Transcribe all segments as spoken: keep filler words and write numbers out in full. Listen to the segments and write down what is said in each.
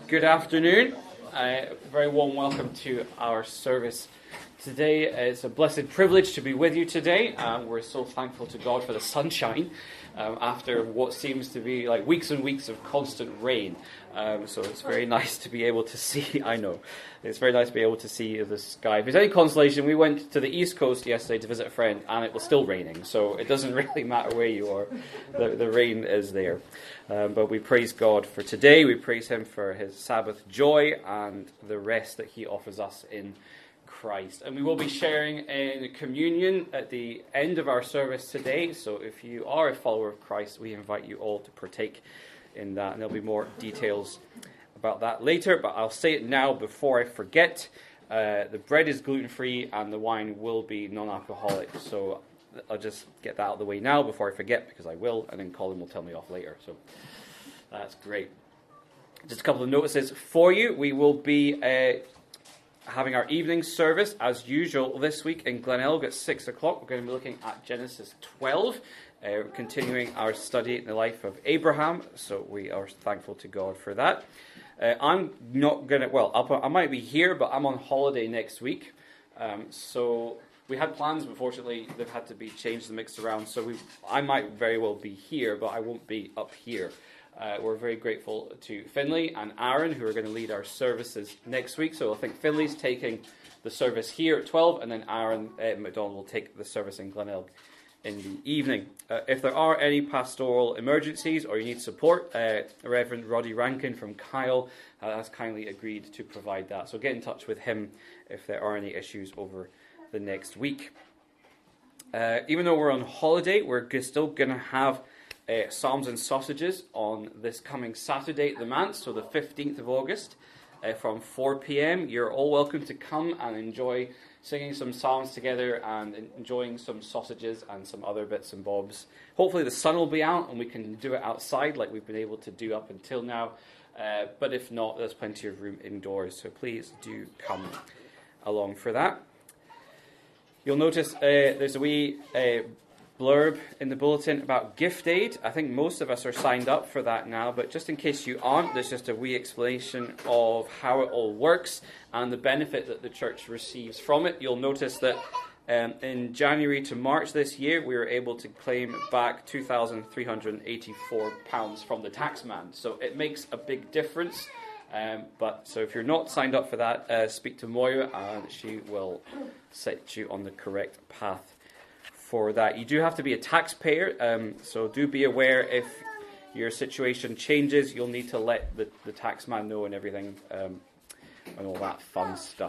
Good afternoon. Uh, very warm welcome to our service today. It's a blessed privilege to be with you today. Um, we're so thankful to God for the sunshine um, after what seems to be like weeks and weeks of constant rain. Um, so it's very nice to be able to see, I know, it's very nice to be able to see the sky. If there's any consolation, we went to the East Coast yesterday to visit a friend and it was still raining. So it doesn't really matter where you are, the, the rain is there. Um, but we praise God for today. We praise Him for His Sabbath joy and the rest that He offers us in Christ. And we will be sharing in communion at the end of our service today. So if you are a follower of Christ, we invite you all to partake in that. And there'll be more details about that later. But I'll say it now before I forget. Uh, the bread is gluten-free and the wine will be non-alcoholic. So I'll just get that out of the way now before I forget, because I will, and then Colin will tell me off later. So that's great. Just a couple of notices for you. We will be uh, having our evening service as usual this week in Glenelg at six o'clock. We're going to be looking at Genesis twelve, uh, continuing our study in the life of Abraham. So we are thankful to God for that. Uh, I'm not going to, well, I'll, I might be here, but I'm on holiday next week. Um, so we had plans, but unfortunately they've had to be changed and mixed around. So we, I might very well be here, but I won't be up here. Uh, we're very grateful to Finley and Aaron, who are going to lead our services next week. So I think Finley's taking the service here at twelve, and then Aaron uh, McDonald will take the service in Glenelg in the evening. Uh, if there are any pastoral emergencies or you need support, uh, Reverend Roddy Rankin from Kyle uh, has kindly agreed to provide that. So get in touch with him if there are any issues over the next week. Uh, even though we're on holiday, we're still going to have uh, Psalms and Sausages on this coming Saturday at the Manse, so the fifteenth of August, uh, from four p.m. You're all welcome to come and enjoy singing some psalms together and enjoying some sausages and some other bits and bobs. Hopefully the sun will be out and we can do it outside like we've been able to do up until now. Uh, but if not, there's plenty of room indoors, so please do come along for that. You'll notice uh, there's a wee uh, blurb in the bulletin about gift aid. I think most of us are signed up for that now, but just in case you aren't, there's just a wee explanation of how it all works and the benefit that the church receives from it. You'll notice that um, in January to March this year, we were able to claim back two thousand three hundred eighty-four pounds from the taxman. So it makes a big difference. Um, but so if you're not signed up for that, uh, speak to Moira and she will set you on the correct path for that. You do have to be a taxpayer, um, so do be aware if your situation changes, you'll need to let the, the taxman know and everything, um, and all that fun stuff.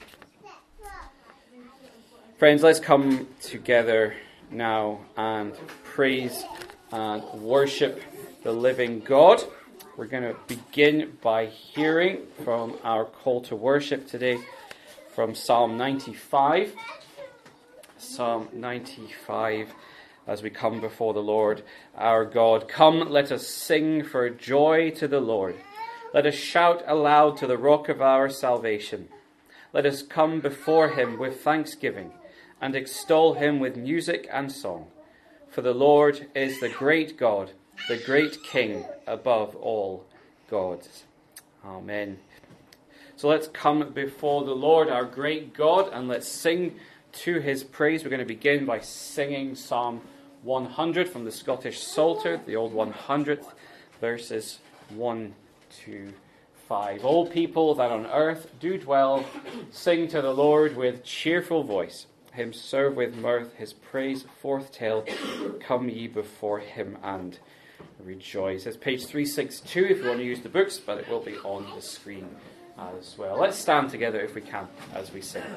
Friends, let's come together now and praise and worship the living God. We're going to begin by hearing from our call to worship today from Psalm ninety-five. Psalm ninety-five, as we come before the Lord our God. Come, let us sing for joy to the Lord. Let us shout aloud to the rock of our salvation. Let us come before Him with thanksgiving and extol Him with music and song. For the Lord is the great God, the great King above all gods. Amen. So let's come before the Lord, our great God, and let's sing to His praise. We're going to begin by singing Psalm one hundred from the Scottish Psalter, the old one hundredth, verses one to five. All people that on earth do dwell, sing to the Lord with cheerful voice. Him serve with mirth, His praise forth tell. Come ye before Him and rejoice. It's page three sixty-two if you want to use the books, but it will be on the screen as well. Let's stand together if we can as we sing.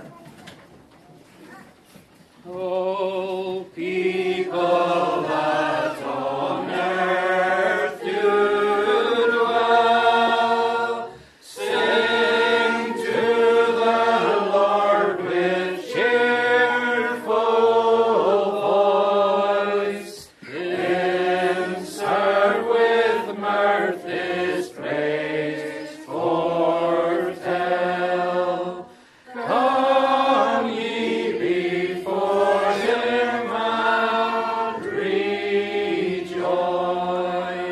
O people that on earth do dwell, sing to the Lord with cheerful voice. Him serve with mirth, His praise foretell. Come ye before Him and rejoice.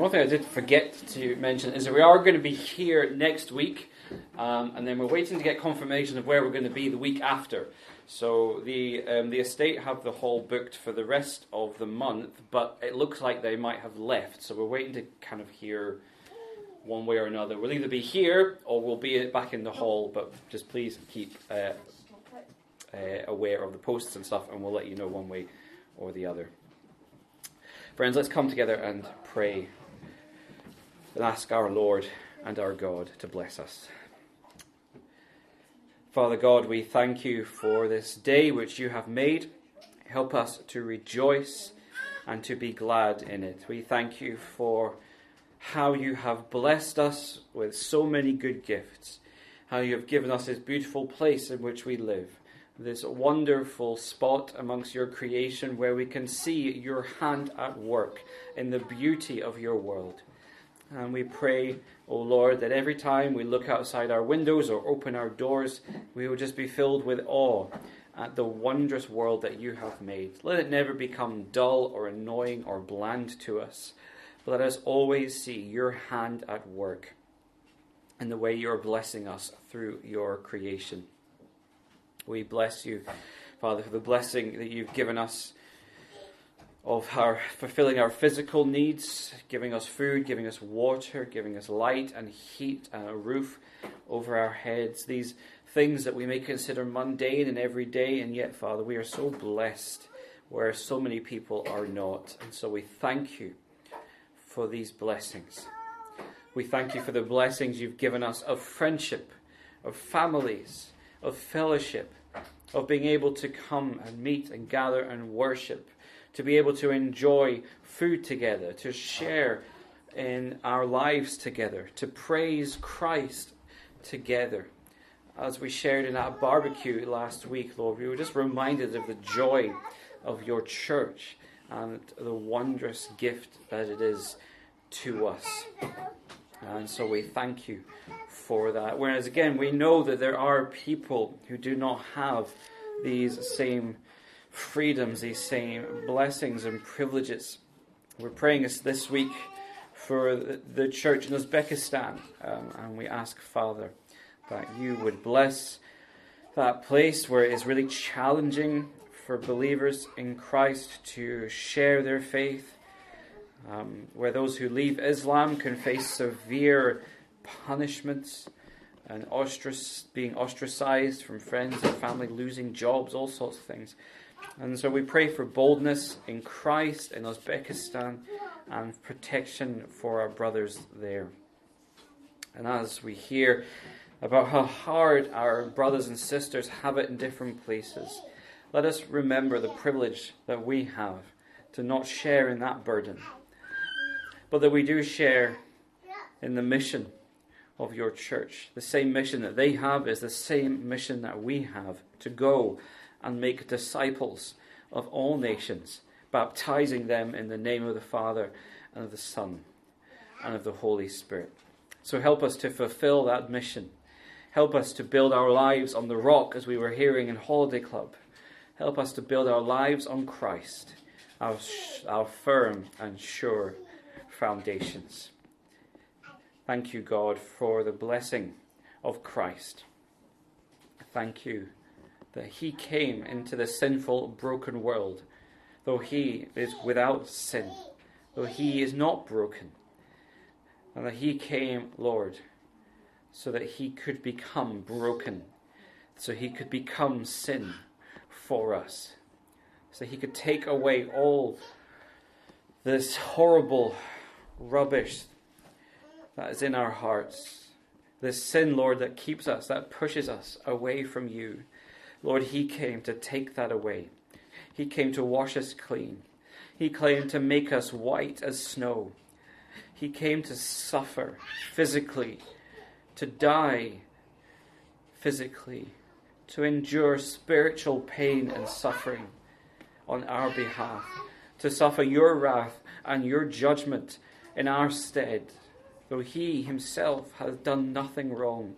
one thing I did forget to mention is that we are going to be here next week, um, and then we're waiting to get confirmation of where we're going to be the week after. So the um, the estate have the hall booked for the rest of the month, but it looks like they might have left. So we're waiting to kind of hear one way or another. We'll either be here or we'll be back in the hall, but just please keep uh, uh, aware of the posts and stuff, and we'll let you know one way or the other. Friends, let's come together and pray and ask our Lord and our God to bless us. Father God, we thank you for this day which you have made. Help us to rejoice and to be glad in it. We thank you for how you have blessed us with so many good gifts, how you have given us this beautiful place in which we live, this wonderful spot amongst your creation where we can see your hand at work in the beauty of your world. And we pray, O Lord, that every time we look outside our windows or open our doors, we will just be filled with awe at the wondrous world that you have made. Let it never become dull or annoying or bland to us. Let us always see your hand at work in the way you're blessing us through your creation. We bless you, Father, for the blessing that you've given us of our fulfilling our physical needs, giving us food, giving us water, giving us light and heat and a roof over our heads. These things that we may consider mundane and everyday, and yet, Father, we are so blessed where so many people are not. And so we thank you for these blessings. We thank you for the blessings you've given us of friendship, of families, of fellowship, of being able to come and meet and gather and worship, to be able to enjoy food together, to share in our lives together, to praise Christ together. As we shared in that barbecue last week, Lord, we were just reminded of the joy of your church and the wondrous gift that it is to us. And so we thank you for that. Whereas again, we know that there are people who do not have these same freedoms, these same blessings and privileges. We're praying this week for the church in Uzbekistan, um, and we ask, Father, that you would bless that place where it is really challenging for believers in Christ to share their faith, um, where those who leave Islam can face severe punishments and ostrac- being ostracized from friends and family, losing jobs, all sorts of things. And so we pray for boldness in Christ in Uzbekistan and protection for our brothers there. And as we hear about how hard our brothers and sisters have it in different places, let us remember the privilege that we have to not share in that burden, but that we do share in the mission of your church. The same mission that they have is the same mission that we have, to go and make disciples of all nations, baptizing them in the name of the Father and of the Son and of the Holy Spirit. So help us to fulfill that mission. Help us to build our lives on the rock, as we were hearing in Holiday Club. Help us to build our lives on Christ, our, our firm and sure foundations. Thank you, God, for the blessing of Christ. Thank you that he came into the sinful, broken world, though he is without sin, though he is not broken, and that he came, Lord, so that he could become broken, so he could become sin for us, so he could take away all this horrible rubbish that is in our hearts, this sin, Lord, that keeps us, that pushes us away from you. Lord, he came to take that away. He came to wash us clean. He came to make us white as snow. He came to suffer physically, to die physically, to endure spiritual pain and suffering on our behalf, to suffer your wrath and your judgment in our stead, though he himself has done nothing wrong.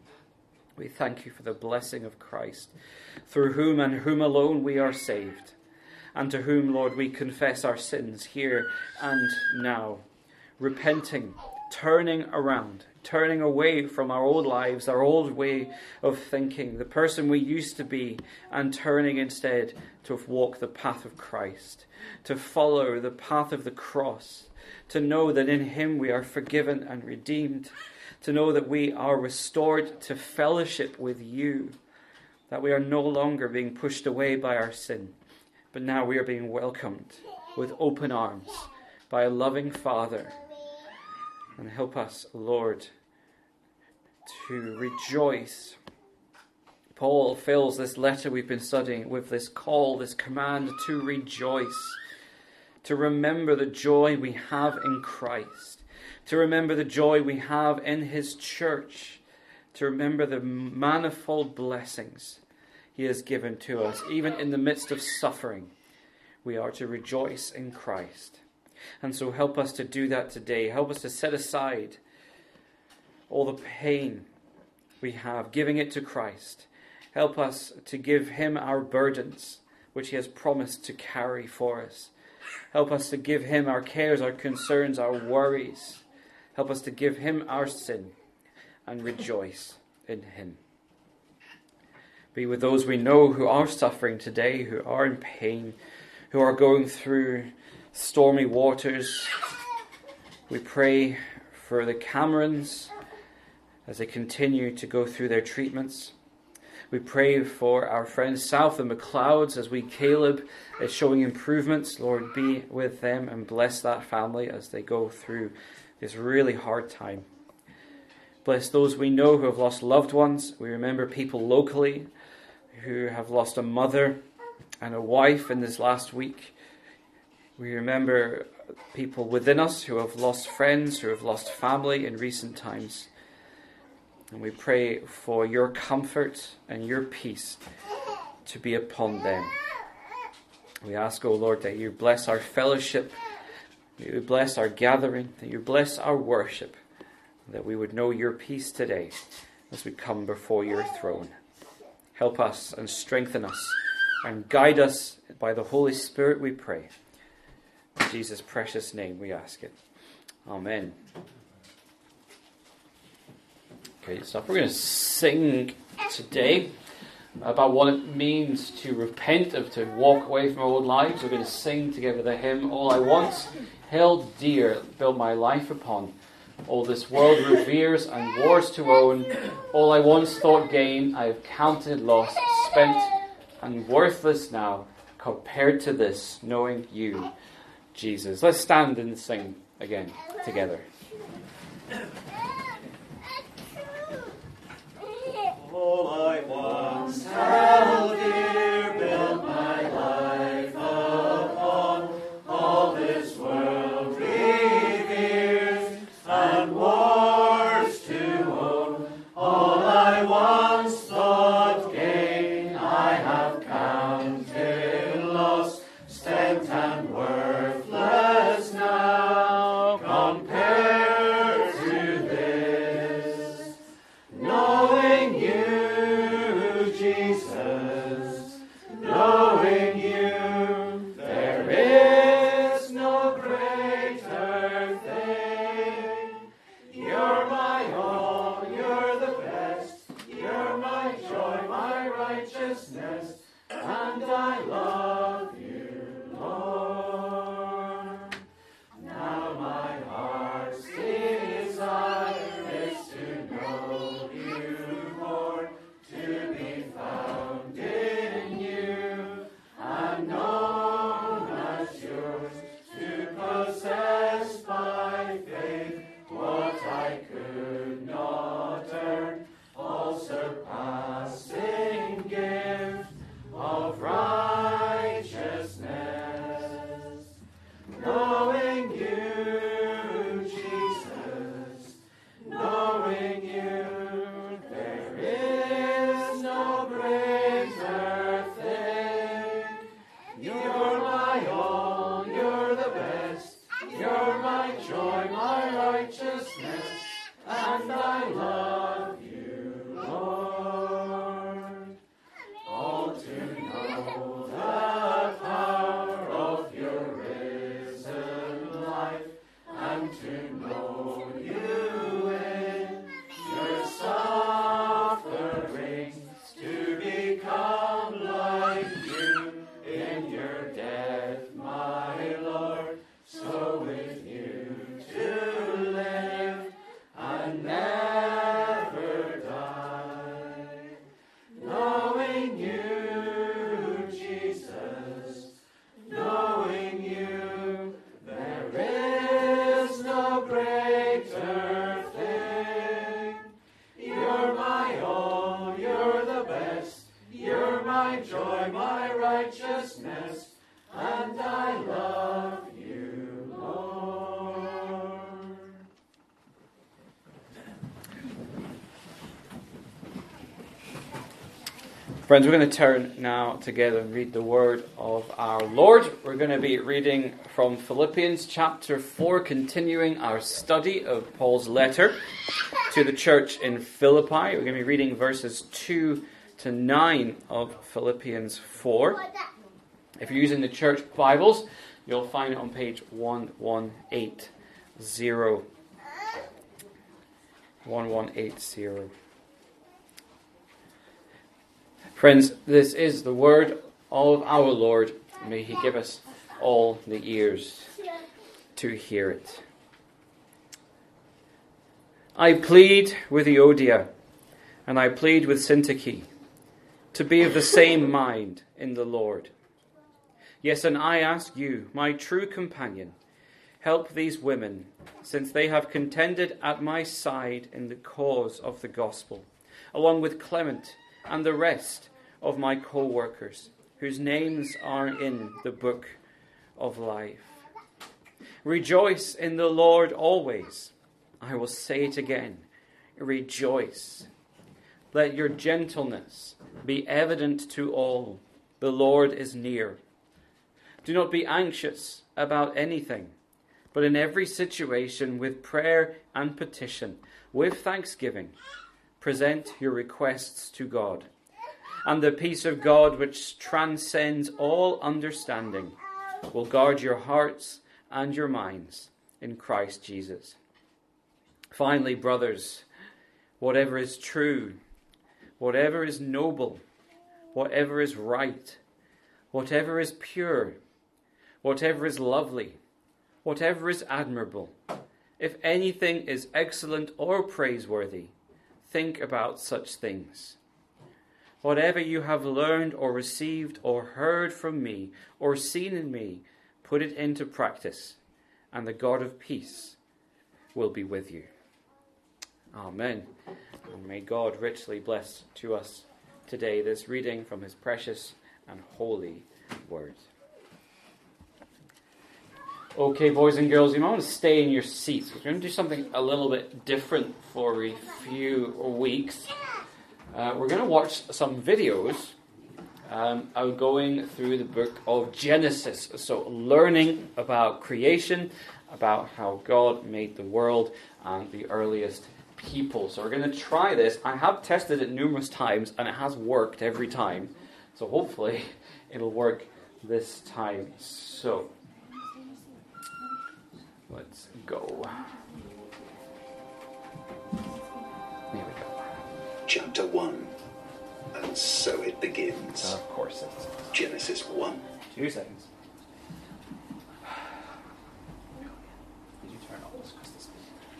We thank you for the blessing of Christ, through whom and whom alone we are saved, and to whom, Lord, we confess our sins here and now, repenting, turning around, turning away from our old lives, our old way of thinking, the person we used to be, and turning instead to walk the path of Christ, to follow the path of the cross, to know that in him we are forgiven and redeemed, to know that we are restored to fellowship with you, that we are no longer being pushed away by our sin, but now we are being welcomed with open arms by a loving Father. And help us, Lord, to rejoice. Paul fills this letter we've been studying with this call, this command to rejoice, to remember the joy we have in Christ, to remember the joy we have in his church, to remember the manifold blessings he has given to us. Even in the midst of suffering, we are to rejoice in Christ. And so help us to do that today. Help us to set aside all the pain we have, giving it to Christ. Help us to give him our burdens, which he has promised to carry for us. Help us to give him our cares, our concerns, our worries. Help us to give him our sin and rejoice in him. Be with those we know who are suffering today, who are in pain, who are going through stormy waters. We pray for the Camerons as they continue to go through their treatments. We pray for our friends south of McLeods as we, Caleb, is showing improvements. Lord, be with them and bless that family as they go through this really hard time. Bless those we know who have lost loved ones. We remember people locally who have lost a mother and a wife in this last week. We remember people within us who have lost friends, who have lost family in recent times. And we pray for your comfort and your peace to be upon them. We ask, O Lord, that you bless our fellowship, that you bless our gathering, that you bless our worship, that we would know your peace today as we come before your throne. Help us and strengthen us and guide us by the Holy Spirit, we pray. In Jesus' precious name we ask it. Amen. Okay, so we're going to sing today about what it means to repent, of to walk away from our old lives. We're going to sing together the hymn, All I Once Held Dear, Build My Life Upon. All this world reveres and wars to own. All I once thought gain, I have counted loss, spent and worthless now, compared to this, knowing you, Jesus. Let's stand and sing again together. All I once held dear, built my life upon. All this world reveres and wars to own. All I once thought gain, I have counted loss, spent and worthless now, compared to this. Knowing you, Jesus, knowing you, there is no greater thing. You're my all, you're the best, you're my joy, my righteousness, and I love you, Lord. Now my heart's desire is to know you more, to be found in you, and known as yours, to possess by faith what I could not earn, all surpassing gift of righteousness. my joy, my righteousness, and I love you, Lord. Friends, we're going to turn now together and read the word of our Lord. We're going to be reading from Philippians chapter four, continuing our study of Paul's letter to the church in Philippi. We're going to be reading verses two to nine of Philippians four. If you're using the church Bibles, you'll find it on page one one eight zero. one one eight zero. Friends, this is the word of our Lord. May He give us all the ears to hear it. I plead with Euodia, and I plead with Syntyche, to be of the same mind in the Lord. Yes, and I ask you, my true companion, help these women, since they have contended at my side in the cause of the gospel, along with Clement and the rest of my co-workers, whose names are in the book of life. Rejoice in the Lord always. I will say it again. Rejoice. Let your gentleness be evident to all. The Lord is near. Do not be anxious about anything, but in every situation with prayer and petition, with thanksgiving, present your requests to God. And the peace of God, which transcends all understanding, will guard your hearts and your minds in Christ Jesus. Finally, brothers, whatever is true, whatever is noble, whatever is right, whatever is pure, whatever is lovely, whatever is admirable, if anything is excellent or praiseworthy, think about such things. Whatever you have learned or received or heard from me or seen in me, put it into practice, and the God of peace will be with you. Amen. And may God richly bless to us today this reading from His precious and holy word. Okay, boys and girls, you might want to stay in your seats. We're going to do something a little bit different for a few weeks. Uh, we're going to watch some videos um, going through the book of Genesis. So learning about creation, about how God made the world and the earliest people. So we're going to try this. I have tested it numerous times and it has worked every time. So hopefully it'll work this time. So let's go. Here we go. Chapter one, and so it begins. Uh, of course it's Genesis one. Two seconds. Did you turn off this? Because this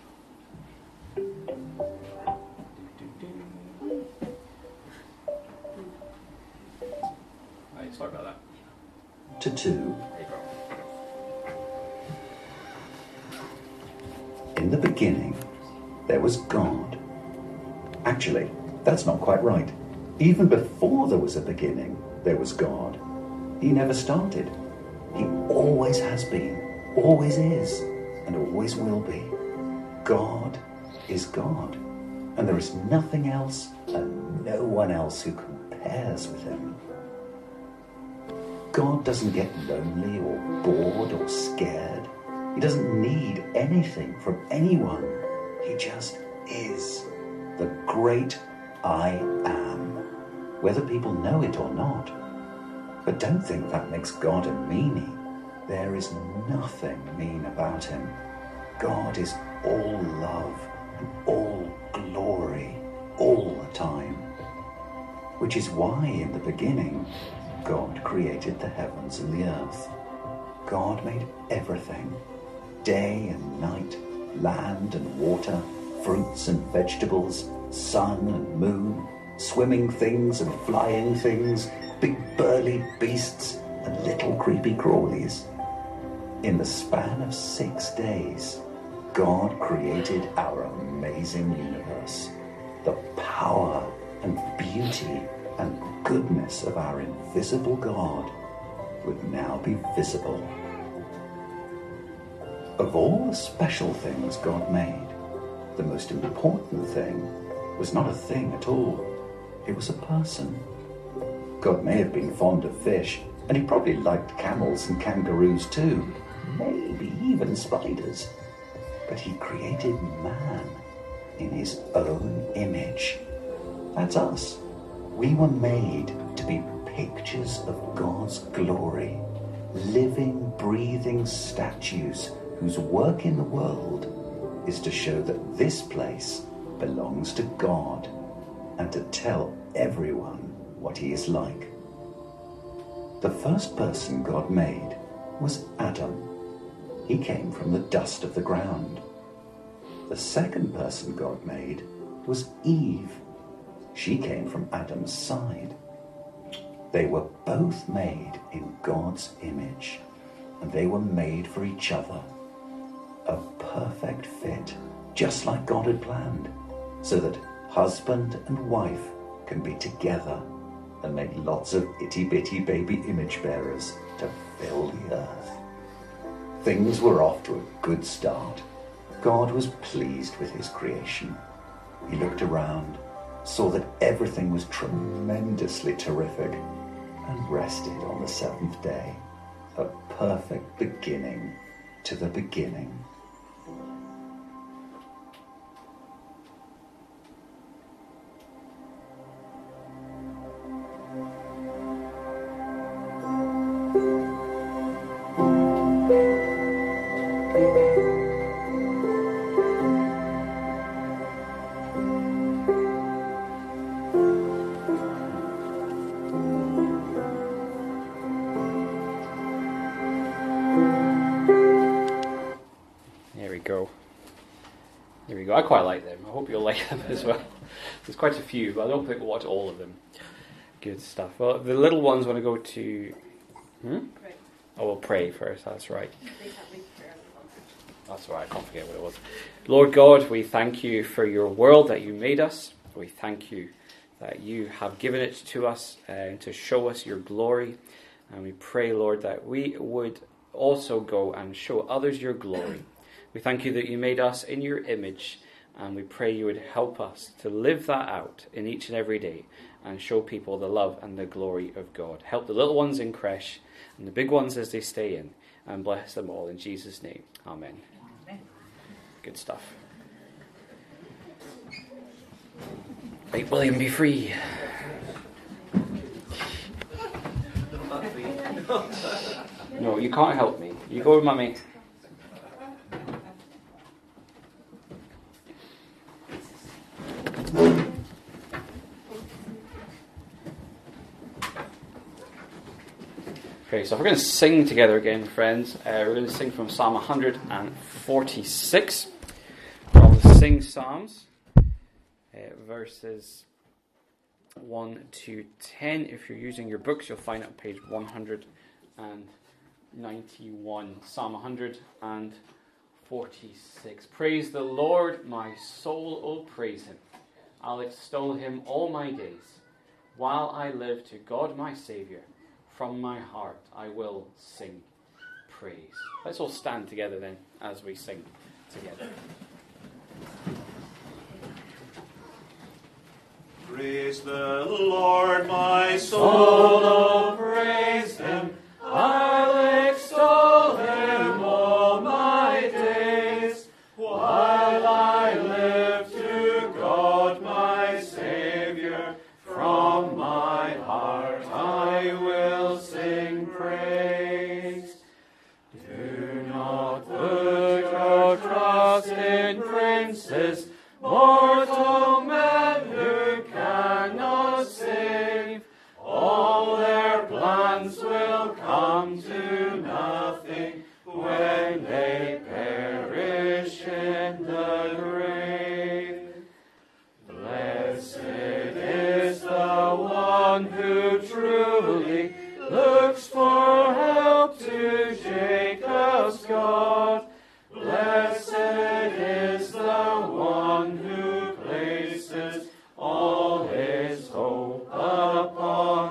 Right, sorry about that. To two. There you go. In the beginning, there was God. Actually, that's not quite right. Even before there was a beginning, there was God. He never started. He always has been, always is, and always will be. God is God, and there is nothing else and no one else who compares with Him. God doesn't get lonely or bored or scared. He doesn't need anything from anyone. He just is. The great I am, whether people know it or not. But don't think that makes God a meanie. There is nothing mean about Him. God is all love and all glory all the time. Which is why in the beginning, God created the heavens and the earth. God made everything, day and night, land and water, fruits and vegetables, sun and moon, swimming things and flying things, big burly beasts and little creepy crawlies. In the span of six days, God created our amazing universe. The power and beauty and goodness of our invisible God would now be visible. Of all the special things God made, the most important thing was not a thing at all. It was a person. God may have been fond of fish, and he probably liked camels and kangaroos too, maybe even spiders. But he created man in his own image. That's us. We were made to be pictures of God's glory, living, breathing statues whose work in the world is to show that this place belongs to God and to tell everyone what he is like. The first person God made was Adam. He came from the dust of the ground. The second person God made was Eve. She came from Adam's side. They were both made in God's image, and they were made for each other. A perfect fit, just like God had planned, so that husband and wife can be together and make lots of itty-bitty baby image bearers to fill the earth. Things were off to a good start. God was pleased with his creation. He looked around, saw that everything was tremendously terrific, and rested on the seventh day, a perfect beginning to the beginning. I quite like them. I hope you'll like them as well. There's quite a few, but I don't think we'll watch all of them. Good stuff. Well, the little ones want to go to... Hmm? Pray. Oh, we'll pray first. That's right. That's right. I can't forget what it was. Lord God, we thank you for your world that you made us. We thank you that you have given it to us uh, to show us your glory. And we pray, Lord, that we would also go and show others your glory. We thank you that you made us in your image, and we pray you would help us to live that out in each and every day and show people the love and the glory of God. Help the little ones in creche and the big ones as they stay in, and bless them all in Jesus' name. Amen. Amen. Good stuff. Make William be free. No, you can't help me. You go with Mummy. Okay, so if we're going to sing together again, friends, uh, we're going to sing from Psalm one forty-six, from the Sing Psalms, uh, verses one to ten. If you're using your books, you'll find it on page one ninety-one, Psalm one forty-six. Praise the Lord, my soul, oh praise him. I'll extol him all my days. While I live, to God my Saviour, from my heart I will sing praise. Let's all stand together then as we sing together. Praise the Lord, my soul, oh praise him. I'll extol him all my days. While I live, to God my Saviour, from my heart I will sing praise. Do not put your trust in princes, mortal men who cannot save. All their plans will come to nothing when they perish in the grave. Blessed is the one who truly looks for help to Jacob's God. Blessed is the one who places all his hope upon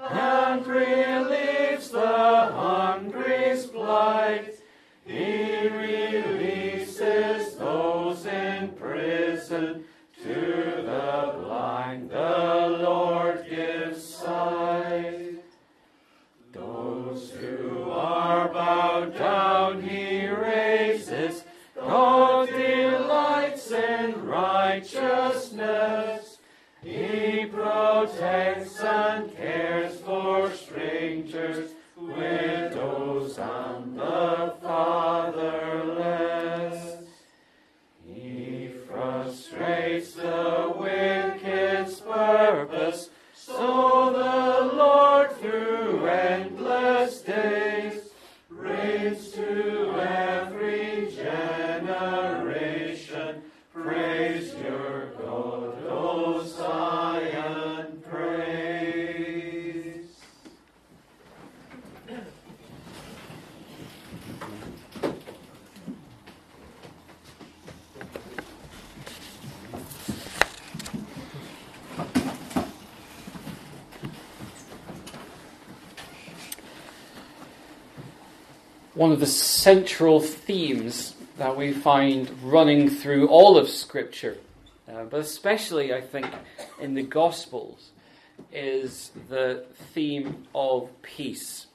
and relieves the hungry's plight. He releases those in prison. To the blind the Lord gives sight. Those who are bowed down he raises. God delights in righteousness. He protects and cares for strangers, widows and the fatherless. He frustrates the wicked's purpose, so the Lord through endless days reigns to every generation. Praise your God, O Zion, praise. One of the central themes that we find running through all of Scripture, uh, but especially, I think, in the Gospels, is the theme of peace.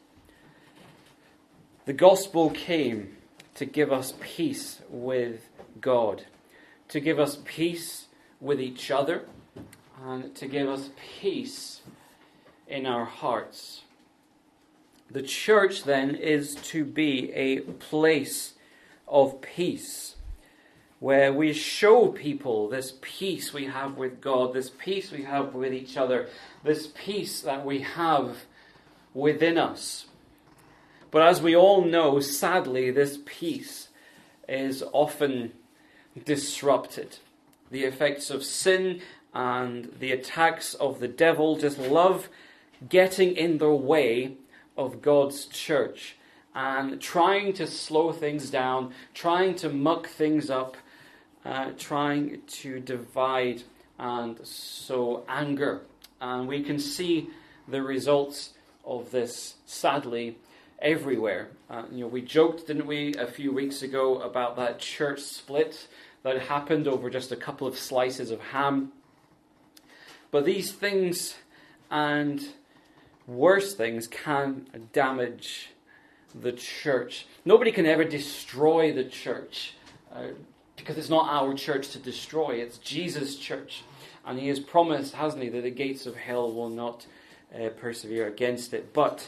The Gospel came to give us peace with God, to give us peace with each other, and to give us peace in our hearts. The church, then, is to be a place of peace, where we show people this peace we have with God, this peace we have with each other, this peace that we have within us. But as we all know, sadly, this peace is often disrupted. The effects of sin and the attacks of the devil just love getting in the way of God's church and trying to slow things down, trying to muck things up, uh, trying to divide and sow anger. And we can see the results of this, sadly, everywhere. Uh, you know, we joked, didn't we, a few weeks ago about that church split that happened over just a couple of slices of ham. But these things and worse things can damage the church. Nobody can ever destroy the church uh, because it's not our church to destroy. It's Jesus' church. And he has promised, hasn't he, that the gates of hell will not uh, persevere against it. But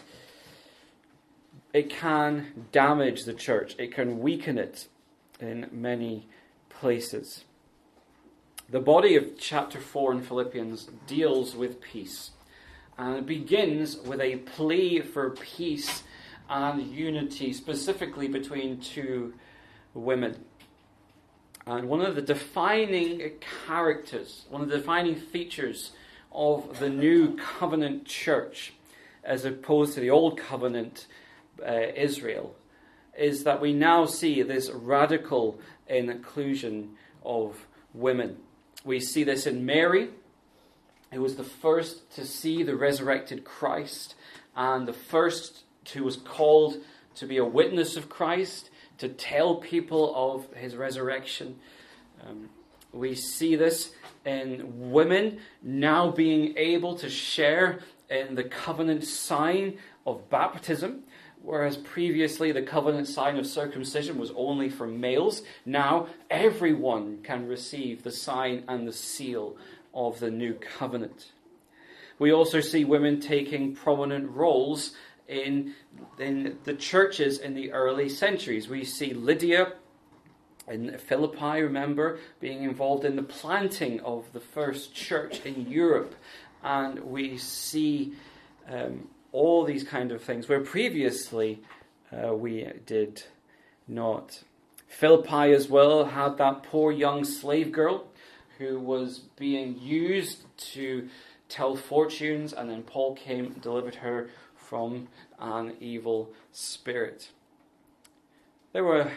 it can damage the church. It can weaken it in many places. The body of chapter four in Philippians deals with peace. And it begins with a plea for peace and unity, specifically between two women. And one of the defining characters, one of the defining features of the new covenant church, as opposed to the old covenant uh, Israel, is that we now see this radical inclusion of women. We see this in Mary, who was the first to see the resurrected Christ, and the first who was called to be a witness of Christ, to tell people of his resurrection. Um, we see this in women now being able to share in the covenant sign of baptism, whereas previously the covenant sign of circumcision was only for males. Now everyone can receive the sign and the seal of the new covenant. We also see women taking prominent roles in, in the churches in the early centuries. We see Lydia in Philippi, remember, being involved in the planting of the first church in Europe. And we see um, all these kind of things where previously uh, we did not. Philippi as well had that poor young slave girl who was being used to tell fortunes, and then Paul came and delivered her from an evil spirit. There were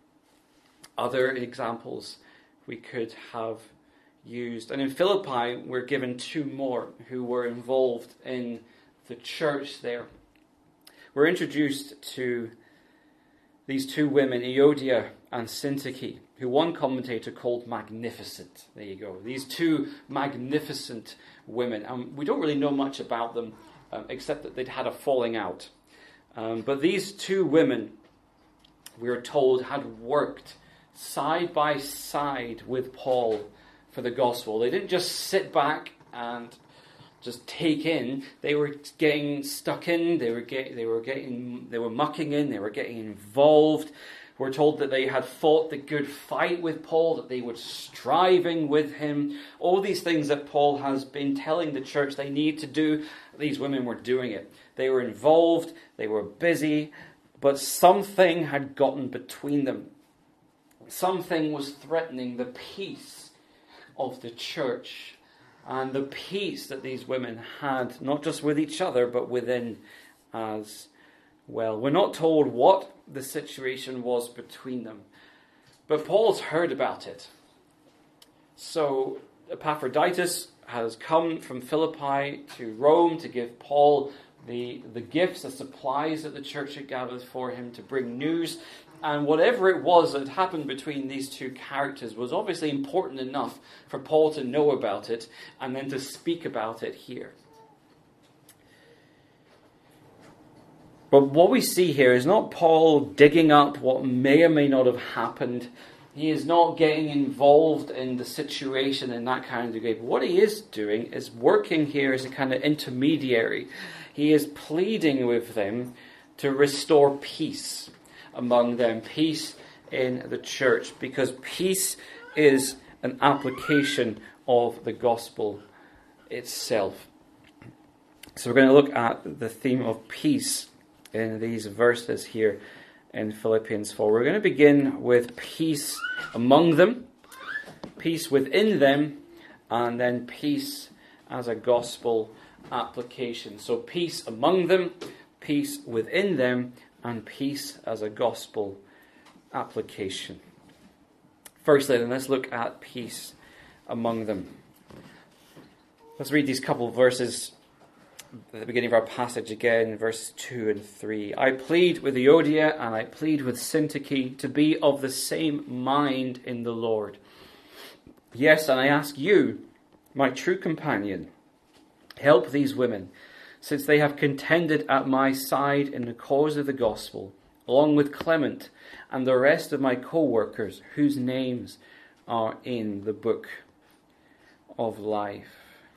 other examples we could have used. And in Philippi, we're given two more who were involved in the church there. We're introduced to these two women, Euodia and Syntyche, who one commentator called magnificent. There you go. These two magnificent women. And we don't really know much about them, um, except that they'd had a falling out. Um, but these two women, we are told, had worked side by side with Paul for the gospel. They didn't just sit back and just take in. They were getting stuck in. They were get, they were getting they were mucking in. They were getting involved. We're told that they had fought the good fight with Paul, that they were striving with him. All these things that Paul has been telling the church they need to do, these women were doing it. They were involved. They were busy. But something had gotten between them. Something was threatening the peace of the church and the peace that these women had, not just with each other, but within as well. We're not told what the situation was between them, but Paul's heard about it. So Epaphroditus has come from Philippi to Rome to give Paul the, the gifts, the supplies that the church had gathered for him, to bring news. And whatever it was that happened between these two characters was obviously important enough for Paul to know about it and then to speak about it here. But what we see here is not Paul digging up what may or may not have happened. He is not getting involved in the situation in that kind of degree. But what he is doing is working here as a kind of intermediary. He is pleading with them to restore peace among them, peace in the church, because peace is an application of the gospel itself. So we're going to look at the theme of peace in these verses here in Philippians four. We're going to begin with peace among them, peace within them, and then peace as a gospel application. So peace among them, peace within them, and peace as a gospel application. Firstly, then, let's look at peace among them. Let's read these couple of verses at the beginning of our passage again, verses two and three. I plead with Euodia and I plead with Syntyche to be of the same mind in the Lord. Yes, and I ask you, my true companion, help these women, since they have contended at my side in the cause of the gospel, along with Clement and the rest of my co-workers, whose names are in the book of life.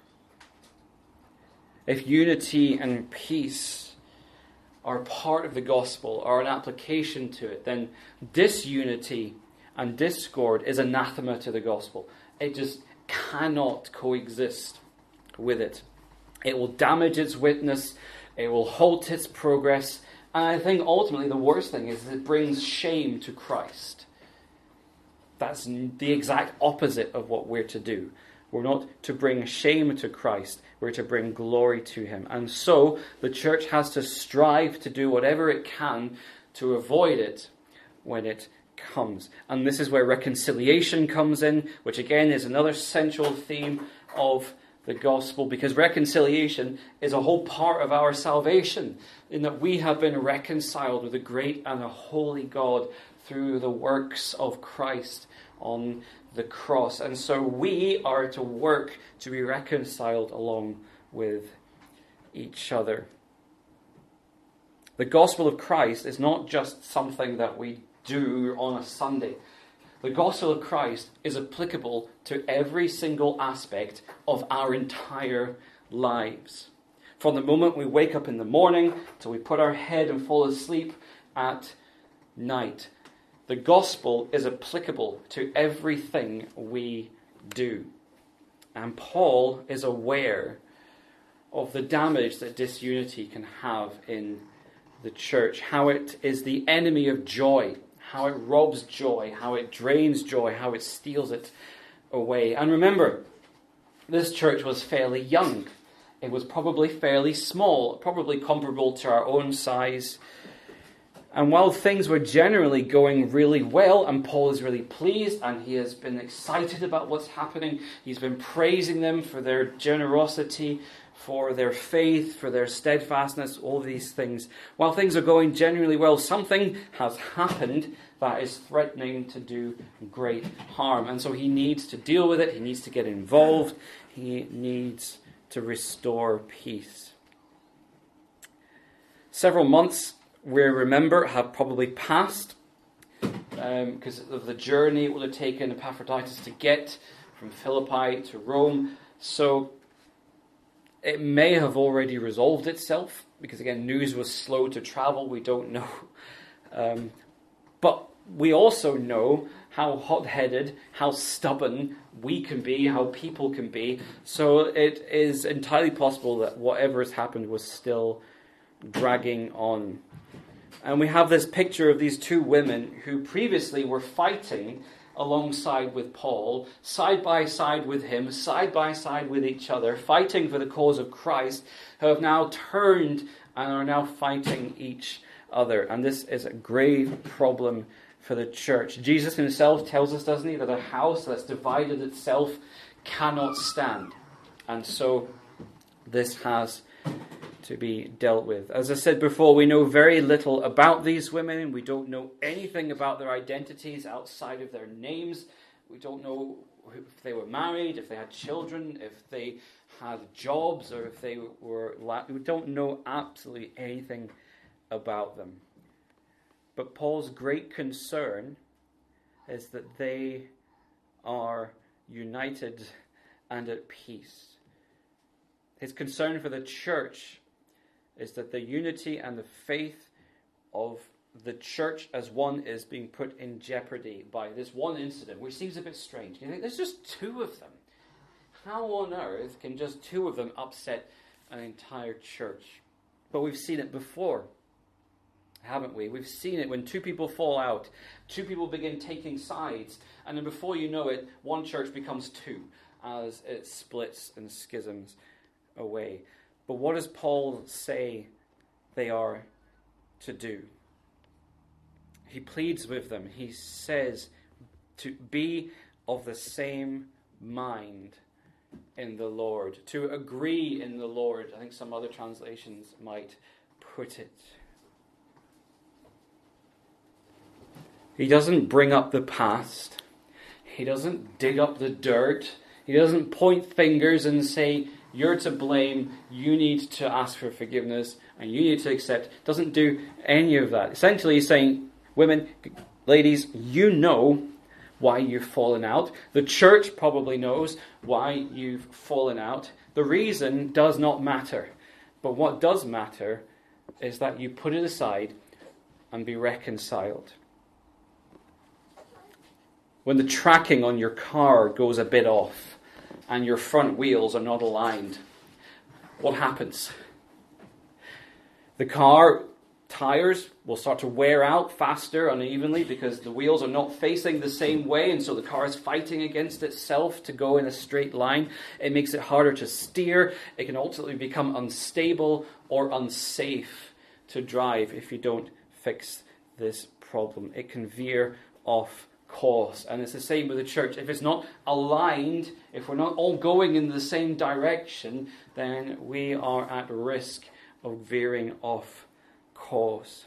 If unity and peace are part of the gospel, or an application to it, then disunity and discord is anathema to the gospel. It just cannot coexist with it. It will damage its witness, it will halt its progress, and I think ultimately the worst thing is it brings shame to Christ. That's the exact opposite of what we're to do. We're not to bring shame to Christ, we're to bring glory to him. And so the church has to strive to do whatever it can to avoid it when it comes. And this is where reconciliation comes in, which again is another central theme of the gospel, because reconciliation is a whole part of our salvation, in that we have been reconciled with a great and a holy God through the works of Christ on the cross. And so we are to work to be reconciled along with each other. The gospel of Christ is not just something that we do on a Sunday. The gospel of Christ is applicable to every single aspect of our entire lives. From the moment we wake up in the morning till we put our head and fall asleep at night. The gospel is applicable to everything we do. And Paul is aware of the damage that disunity can have in the church, how it is the enemy of joy, how it robs joy, how it drains joy, how it steals it away. And remember, this church was fairly young. It was probably fairly small, probably comparable to our own size. And while things were generally going really well, and Paul is really pleased, and he has been excited about what's happening, he's been praising them for their generosity, for their faith, for their steadfastness, all these things. While things are going genuinely well, something has happened that is threatening to do great harm. And so he needs to deal with it. He needs to get involved. He needs to restore peace. Several months, we remember, have probably passed because um, of the journey it would have taken Epaphroditus to get from Philippi to Rome. So it may have already resolved itself, because again, news was slow to travel. We don't know. Um, but we also know how hot-headed, how stubborn we can be, how people can be. So it is entirely possible that whatever has happened was still dragging on. And we have this picture of these two women who previously were fighting alongside with Paul, side by side with him, side by side with each other, fighting for the cause of Christ, who have now turned and are now fighting each other. And this is a grave problem for the church. Jesus himself tells us, doesn't he, that a house that's divided itself cannot stand. And so this has to be dealt with. As I said before, we know very little about these women. We don't know anything about their identities outside of their names. We don't know if they were married, if they had children, if they had jobs, or if they were... We don't know absolutely anything about them. But Paul's great concern is that they are united and at peace. His concern for the church is that the unity and the faith of the church as one is being put in jeopardy by this one incident, which seems a bit strange. You think, there's just two of them. How on earth can just two of them upset an entire church? But we've seen it before, haven't we? We've seen it when two people fall out, two people begin taking sides, and then before you know it, one church becomes two as it splits and schisms away. But what does Paul say they are to do? He pleads with them. He says to be of the same mind in the Lord, to agree in the Lord. I think some other translations might put it. He doesn't bring up the past. He doesn't dig up the dirt. He doesn't point fingers and say, you're to blame, you need to ask for forgiveness, and you need to accept. Doesn't do any of that. Essentially, he's saying, women, ladies, you know why you've fallen out. The church probably knows why you've fallen out. The reason does not matter. But what does matter is that you put it aside and be reconciled. When the tracking on your car goes a bit off, and your front wheels are not aligned, what happens? The car tires will start to wear out faster, unevenly, because the wheels are not facing the same way, and so the car is fighting against itself to go in a straight line. It makes it harder to steer. It can ultimately become unstable or unsafe to drive if you don't fix this problem. It can veer off course. And it's the same with the church. If it's not aligned, if we're not all going in the same direction, then we are at risk of veering off course.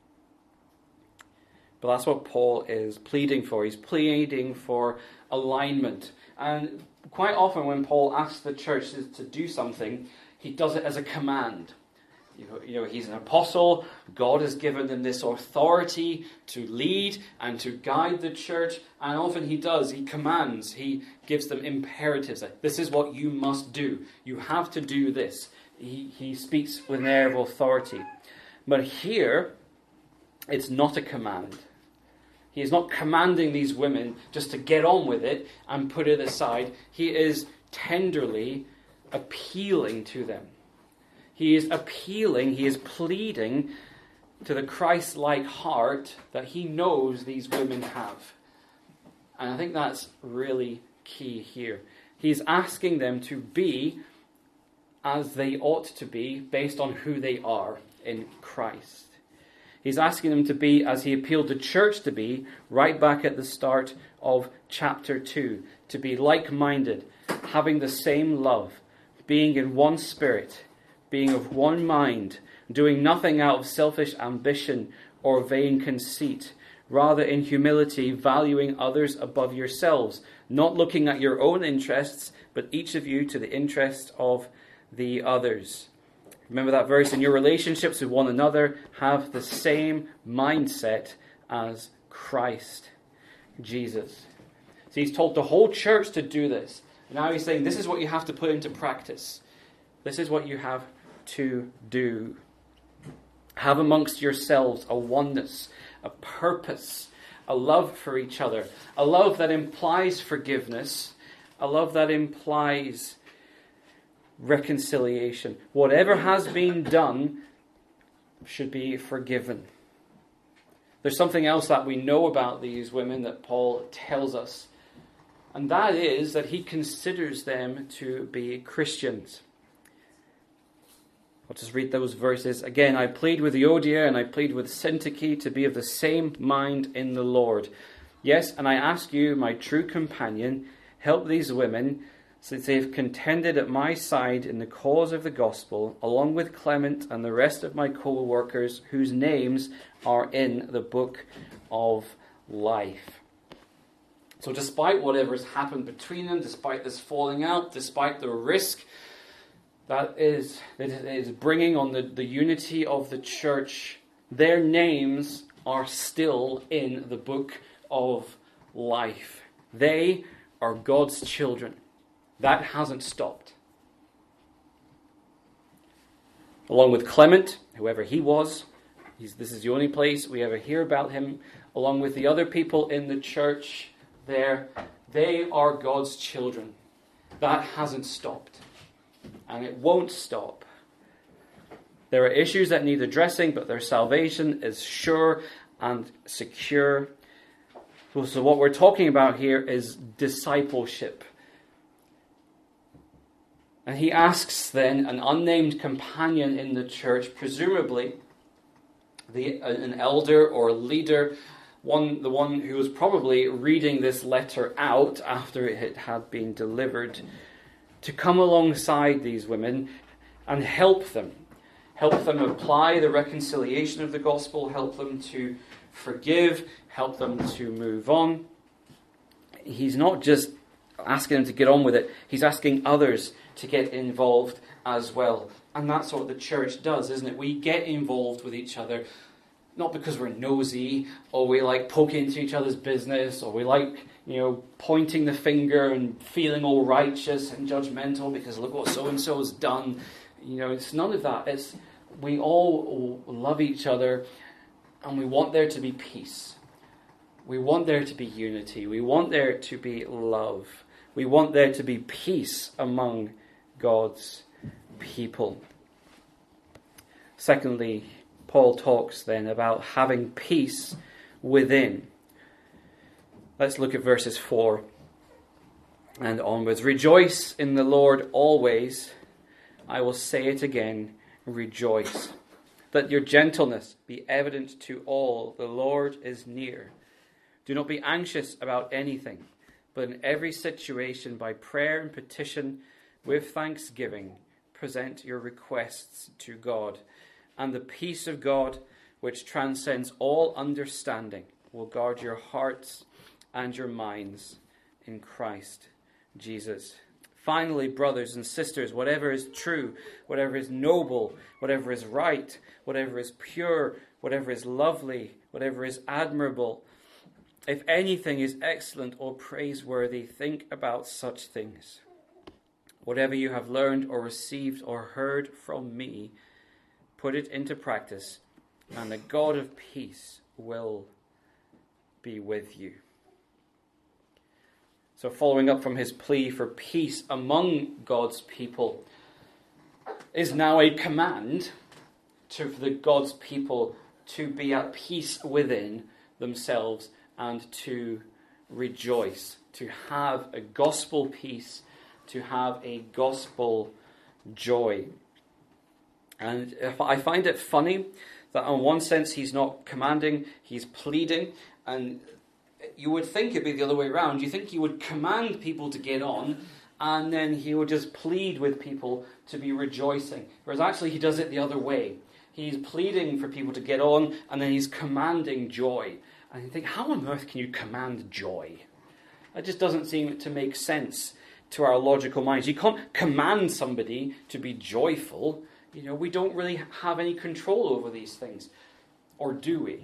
But that's what Paul is pleading for. He's pleading for alignment. And quite often when Paul asks the church to do something, he does it as a command. You know, he's an apostle. God has given them this authority to lead and to guide the church. And often he does. He commands. He gives them imperatives. Like, this is what you must do. You have to do this. He, he speaks with an air of authority. But here, it's not a command. He is not commanding these women just to get on with it and put it aside. He is tenderly appealing to them. He is appealing, he is pleading to the Christ-like heart that he knows these women have. And I think that's really key here. He's asking them to be as they ought to be based on who they are in Christ. He's asking them to be as he appealed the church to be right back at the start of chapter two. To be like-minded, having the same love, being in one spirit, being of one mind, doing nothing out of selfish ambition or vain conceit, rather in humility valuing others above yourselves, not looking at your own interests, but each of you to the interest of the others. Remember that verse, in your relationships with one another, have the same mindset as Christ Jesus. So he's told the whole church to do this. Now he's saying this is what you have to put into practice. This is what you have to do. Have amongst yourselves a oneness, a purpose, a love for each other, a love that implies forgiveness, a love that implies reconciliation. Whatever has been done should be forgiven. There's something else that we know about these women that Paul tells us, and that is that he considers them to be Christians. I'll just read those verses again. I plead with Euodia and I plead with Syntyche to be of the same mind in the Lord. Yes, and I ask you, my true companion, help these women, since they have contended at my side in the cause of the gospel, along with Clement and the rest of my co-workers, whose names are in the book of life. So despite whatever has happened between them, despite this falling out, despite the risk that is, that is bringing on the, the unity of the church, their names are still in the book of life. They are God's children. That hasn't stopped. Along with Clement, whoever he was, he's, this is the only place we ever hear about him, along with the other people in the church there, they are God's children. That hasn't stopped. And it won't stop. There are issues that need addressing, but their salvation is sure and secure. So, so what we're talking about here is discipleship. And he asks then an unnamed companion in the church, presumably the, an elder or leader, one the one who was probably reading this letter out after it had been delivered, to come alongside these women and help them. Help them apply the reconciliation of the gospel, help them to forgive, help them to move on. He's not just asking them to get on with it, he's asking others to get involved as well. And that's what the church does, isn't it? We get involved with each other, not because we're nosy, or we like poking into each other's business, or we like, you know, pointing the finger and feeling all righteous and judgmental because look what so-and-so's done. You know, it's none of that. It's we all love each other and we want there to be peace. We want there to be unity. We want there to be love. We want there to be peace among God's people. Secondly, Paul talks then about having peace within. Let's look at verses four and onwards. Rejoice in the Lord always. I will say it again, rejoice. Let your gentleness be evident to all. The Lord is near. Do not be anxious about anything, but in every situation by prayer and petition with thanksgiving present your requests to God. And the peace of God, which transcends all understanding, will guard your hearts and your minds in Christ Jesus. Finally, brothers and sisters, whatever is true, whatever is noble, whatever is right, whatever is pure, whatever is lovely, whatever is admirable, if anything is excellent or praiseworthy, think about such things. Whatever you have learned or received or heard from me, put it into practice, and the God of peace will be with you. So following up from his plea for peace among God's people is now a command to the God's people to be at peace within themselves and to rejoice, to have a gospel peace, to have a gospel joy. And if I find it funny that in one sense he's not commanding, he's pleading, and you would think it'd be the other way around. You think he would command people to get on and then he will just plead with people to be rejoicing. Whereas actually he does it the other way. He's pleading for people to get on, and then he's commanding joy. And you think, how on earth can you command joy? That just doesn't seem to make sense to our logical minds. You can't command somebody to be joyful. You know, we don't really have any control over these things. Or do we?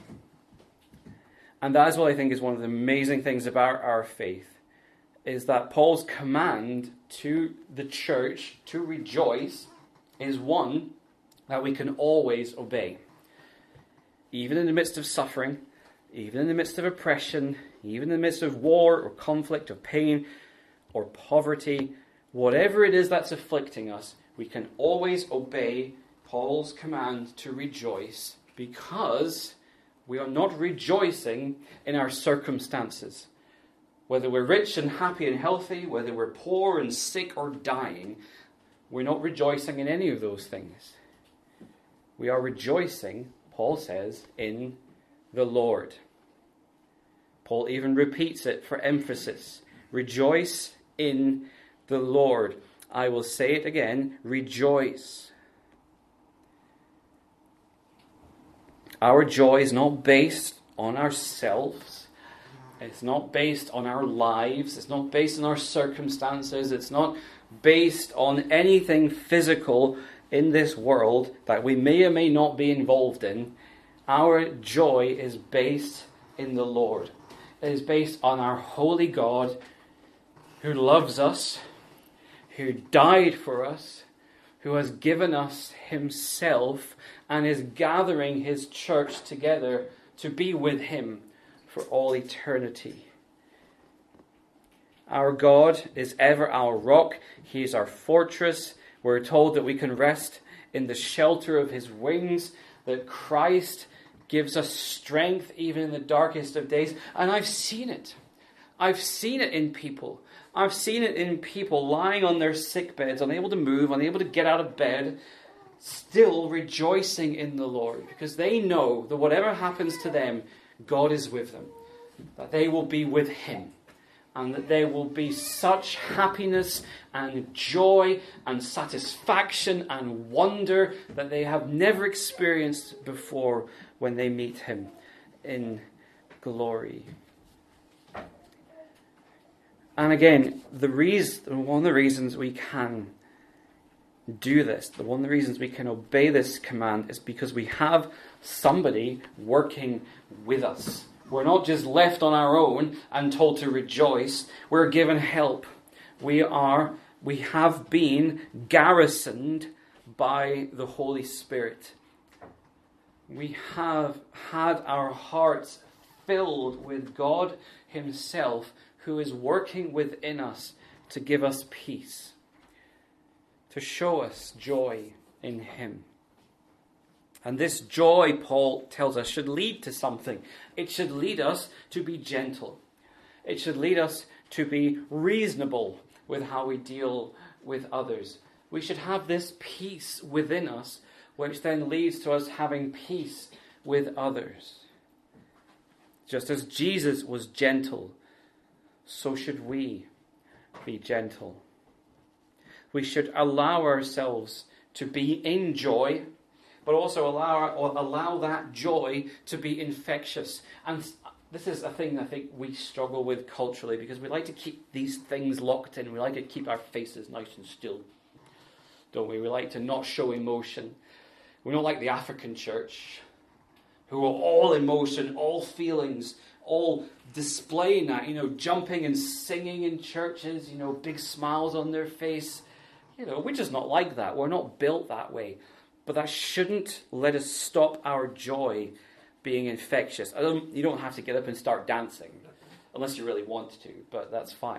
And that is what I think is one of the amazing things about our faith, is that Paul's command to the church to rejoice is one that we can always obey. Even in the midst of suffering, even in the midst of oppression, even in the midst of war or conflict or pain or poverty, whatever it is that's afflicting us, we can always obey Paul's command to rejoice, because we are not rejoicing in our circumstances. Whether we're rich and happy and healthy, whether we're poor and sick or dying, we're not rejoicing in any of those things. We are rejoicing, Paul says, in the Lord. Paul even repeats it for emphasis. Rejoice in the Lord. I will say it again, rejoice. Our joy is not based on ourselves. It's not based on our lives. It's not based on our circumstances. It's not based on anything physical in this world that we may or may not be involved in. Our joy is based in the Lord. It is based on our holy God who loves us, who died for us, who has given us himself and is gathering his church together to be with him for all eternity. Our God is ever our rock. He is our fortress. We're told that we can rest in the shelter of his wings, that Christ gives us strength even in the darkest of days. And I've seen it. I've seen it in people. I've seen it in people lying on their sick beds, unable to move, unable to get out of bed, still rejoicing in the Lord, because they know that whatever happens to them, God is with them, that they will be with him, and that there will be such happiness and joy and satisfaction and wonder that they have never experienced before when they meet him in glory. And again, the reason, one of the reasons we can do this, the one of the reasons we can obey this command, is because we have somebody working with us. We're not just left on our own and told to rejoice. We're given help. We are, we have been garrisoned by the Holy Spirit. We have had our hearts filled with God himself, who is working within us to give us peace, to show us joy in him. And this joy, Paul tells us, should lead to something. It should lead us to be gentle. It should lead us to be reasonable with how we deal with others. We should have this peace within us, which then leads to us having peace with others. Just as Jesus was gentle, so should we be gentle. We should allow ourselves to be in joy, but also allow or allow that joy to be infectious. And this is a thing I think we struggle with culturally, because we like to keep these things locked in. We like to keep our faces nice and still, don't we? We like to not show emotion. We're not like the African church, who are all emotion, all feelings, all displaying that, you know, jumping and singing in churches, you know, big smiles on their face. You know, we're just not like that. We're not built that way. But that shouldn't let us stop our joy being infectious. I don't, you don't have to get up and start dancing, unless you really want to, but that's fine.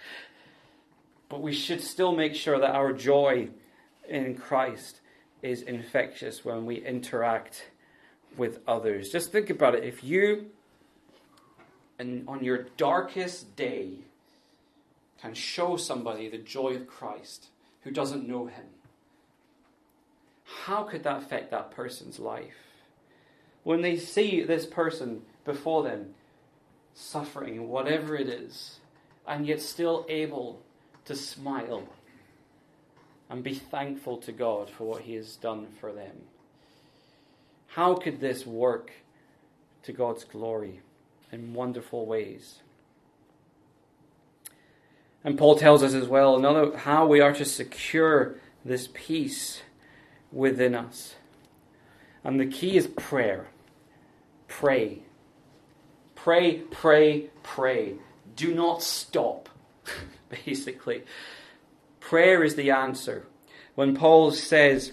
But we should still make sure that our joy in Christ is infectious when we interact with others. Just think about it. If you, and on your darkest day, can show somebody the joy of Christ who doesn't know him, how could that affect that person's life? When they see this person before them suffering, whatever it is, and yet still able to smile and be thankful to God for what he has done for them. How could this work to God's glory in wonderful ways? And Paul tells us as well another how we are to secure this peace within us. And the key is prayer. Pray. Pray, pray, pray. Do not stop, basically. Prayer is the answer. When Paul says,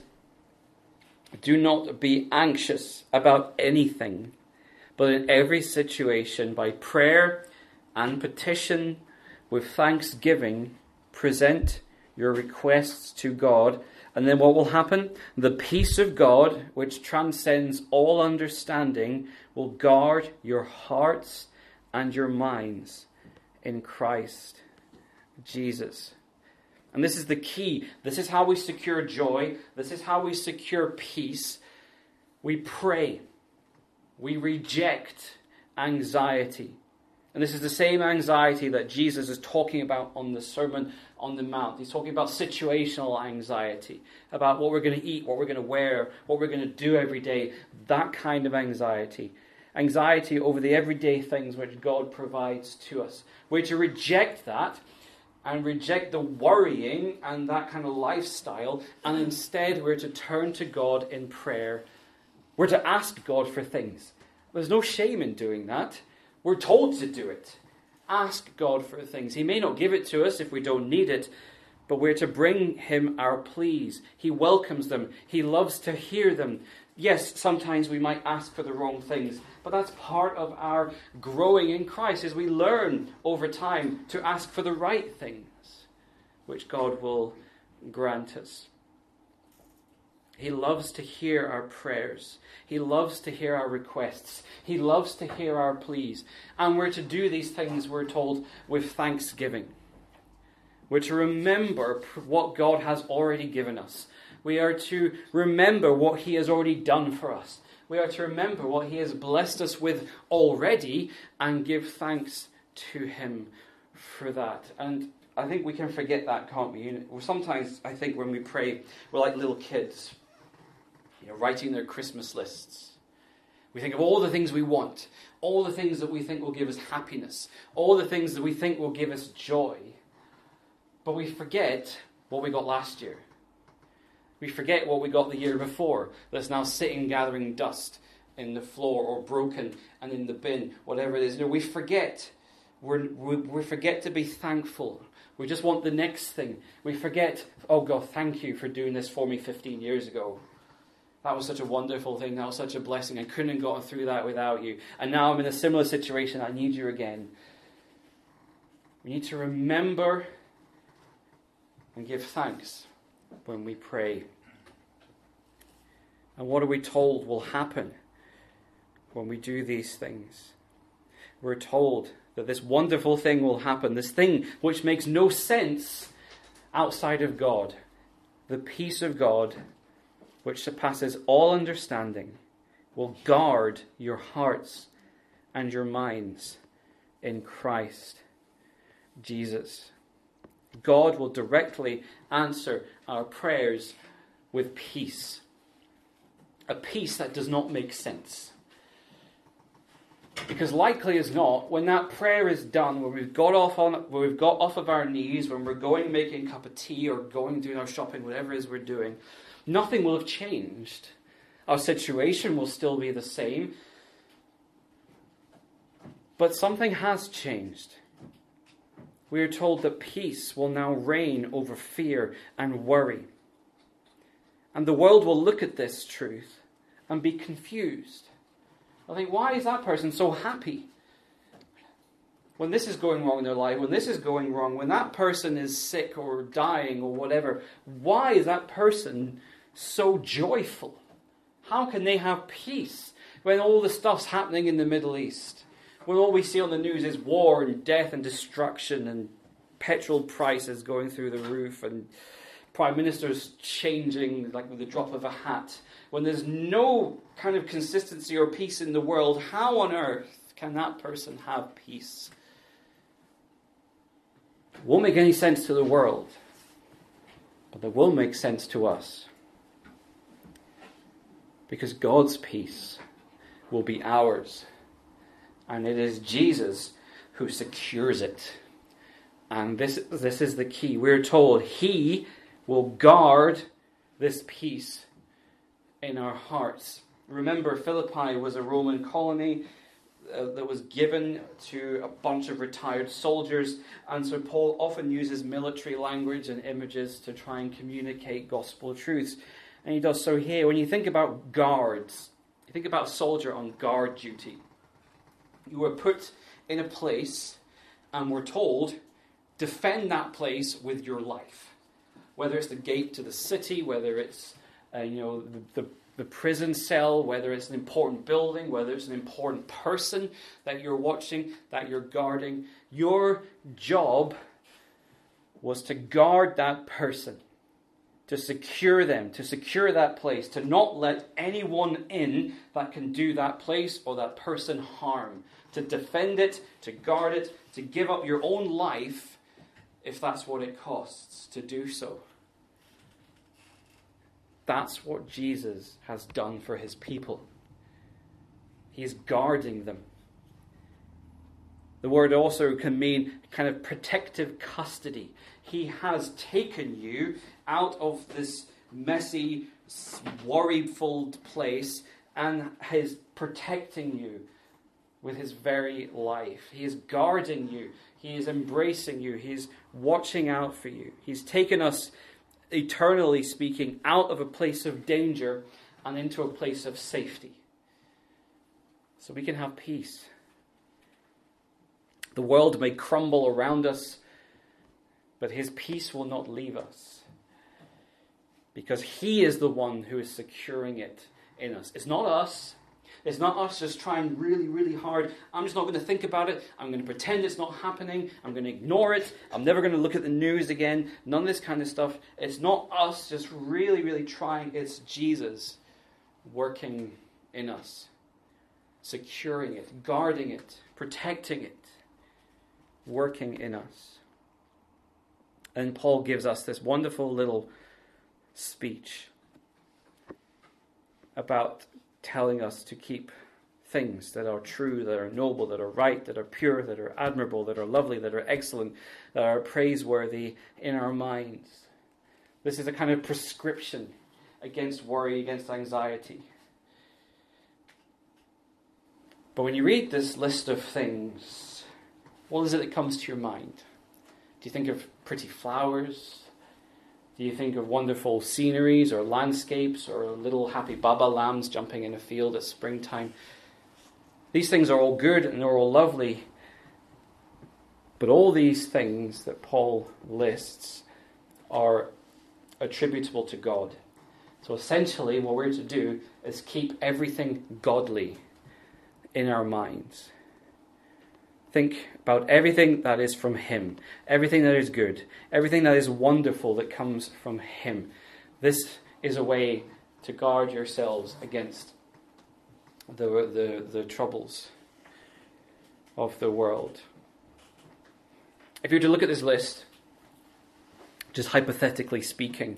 do not be anxious about anything, but in every situation, by prayer and petition, with thanksgiving, present your requests to God. And then what will happen? The peace of God, which transcends all understanding, will guard your hearts and your minds in Christ Jesus. And this is the key. This is how we secure joy. This is how we secure peace. We pray. We reject anxiety. And this is the same anxiety that Jesus is talking about on the Sermon on the Mount. He's talking about situational anxiety, about what we're going to eat, what we're going to wear, what we're going to do every day. That kind of anxiety. Anxiety over the everyday things which God provides to us. We're to reject that and reject the worrying and that kind of lifestyle, and instead we're to turn to God in prayer. We're to ask God for things. There's no shame in doing that. We're told to do it. Ask God for things. He may not give it to us if we don't need it, but we're to bring him our pleas. He welcomes them. He loves to hear them. Yes, sometimes we might ask for the wrong things, but that's part of our growing in Christ as we learn over time to ask for the right things, which God will grant us. He loves to hear our prayers. He loves to hear our requests. He loves to hear our pleas. And we're to do these things, we're told, with thanksgiving. We're to remember what God has already given us. We are to remember what he has already done for us. We are to remember what he has blessed us with already and give thanks to him for that. And I think we can forget that, can't we? Sometimes I think when we pray, we're like little kids, you know, writing their Christmas lists. We think of all the things we want, all the things that we think will give us happiness, all the things that we think will give us joy. But we forget what we got last year. We forget what we got the year before, that's now sitting gathering dust in the floor or broken and in the bin, whatever it is. You know, we forget. We're, we, we forget to be thankful. We just want the next thing. We forget, oh God, thank you for doing this for me fifteen years ago. That was such a wonderful thing. That was such a blessing. I couldn't have gotten through that without you. And now I'm in a similar situation. I need you again. We need to remember and give thanks when we pray. And what are we told will happen when we do these things? We're told that this wonderful thing will happen, this thing which makes no sense outside of God, the peace of God, which surpasses all understanding, will guard your hearts and your minds in Christ Jesus. God will directly answer our prayers with peace. A peace that does not make sense. Because likely as not, when that prayer is done, when we've got off on, when we've got off of our knees, when we're going making a cup of tea or going doing our shopping, whatever it is we're doing, nothing will have changed. Our situation will still be the same. But something has changed. We are told that peace will now reign over fear and worry. And the world will look at this truth and be confused. I think, why is that person so happy? When this is going wrong in their life, when this is going wrong, when that person is sick or dying or whatever, why is that person so joyful? How can they have peace when all the stuff's happening in the Middle East? When all we see on the news is war and death and destruction and petrol prices going through the roof and prime ministers changing like with the drop of a hat. When there's no kind of consistency or peace in the world, how on earth can that person have peace? won't make any sense to the world, but they will make sense to us. Because God's peace will be ours. And it is Jesus who secures it. And this, this is the key. We're told He will guard this peace in our hearts. Remember, Philippi was a Roman colony uh, that was given to a bunch of retired soldiers. And so Paul often uses military language and images to try and communicate gospel truths. And he does so here. When you think about guards, you think about a soldier on guard duty. You were put in a place and were told, defend that place with your life. Whether it's the gate to the city, whether it's uh, you know the, the, the prison cell, whether it's an important building, whether it's an important person that you're watching, that you're guarding. Your job was to guard that person. To secure them, to secure that place, to not let anyone in that can do that place or that person harm. To defend it, to guard it, to give up your own life if that's what it costs to do so. That's what Jesus has done for his people. He's guarding them. The word also can mean kind of protective custody. He has taken you out of this messy, worry-filled place and is protecting you with his very life. He is guarding you. He is embracing you. He is watching out for you. He's taken us, eternally speaking, out of a place of danger and into a place of safety. So we can have peace. The world may crumble around us, but his peace will not leave us. Because he is the one who is securing it in us. It's not us. It's not us just trying really, really hard. I'm just not going to think about it. I'm going to pretend it's not happening. I'm going to ignore it. I'm never going to look at the news again. None of this kind of stuff. It's not us just really, really trying. It's Jesus working in us. Securing it, guarding it, protecting it, working in us. And Paul gives us this wonderful little speech about telling us to keep things that are true, that are noble, that are right, that are pure, that are admirable, that are lovely, that are excellent, that are praiseworthy in our minds. This is a kind of prescription against worry, against anxiety. But when you read this list of things, what is it that comes to your mind? Do you think of pretty flowers? Do you think of wonderful sceneries or landscapes or little happy Baba lambs jumping in a field at springtime? These things are all good and they're all lovely. But all these things that Paul lists are attributable to God. So essentially what we're to do is keep everything godly in our minds. Think about everything that is from him, everything that is good, everything that is wonderful that comes from him. This is a way to guard yourselves against the, the, the troubles of the world. If you were to look at this list, just hypothetically speaking,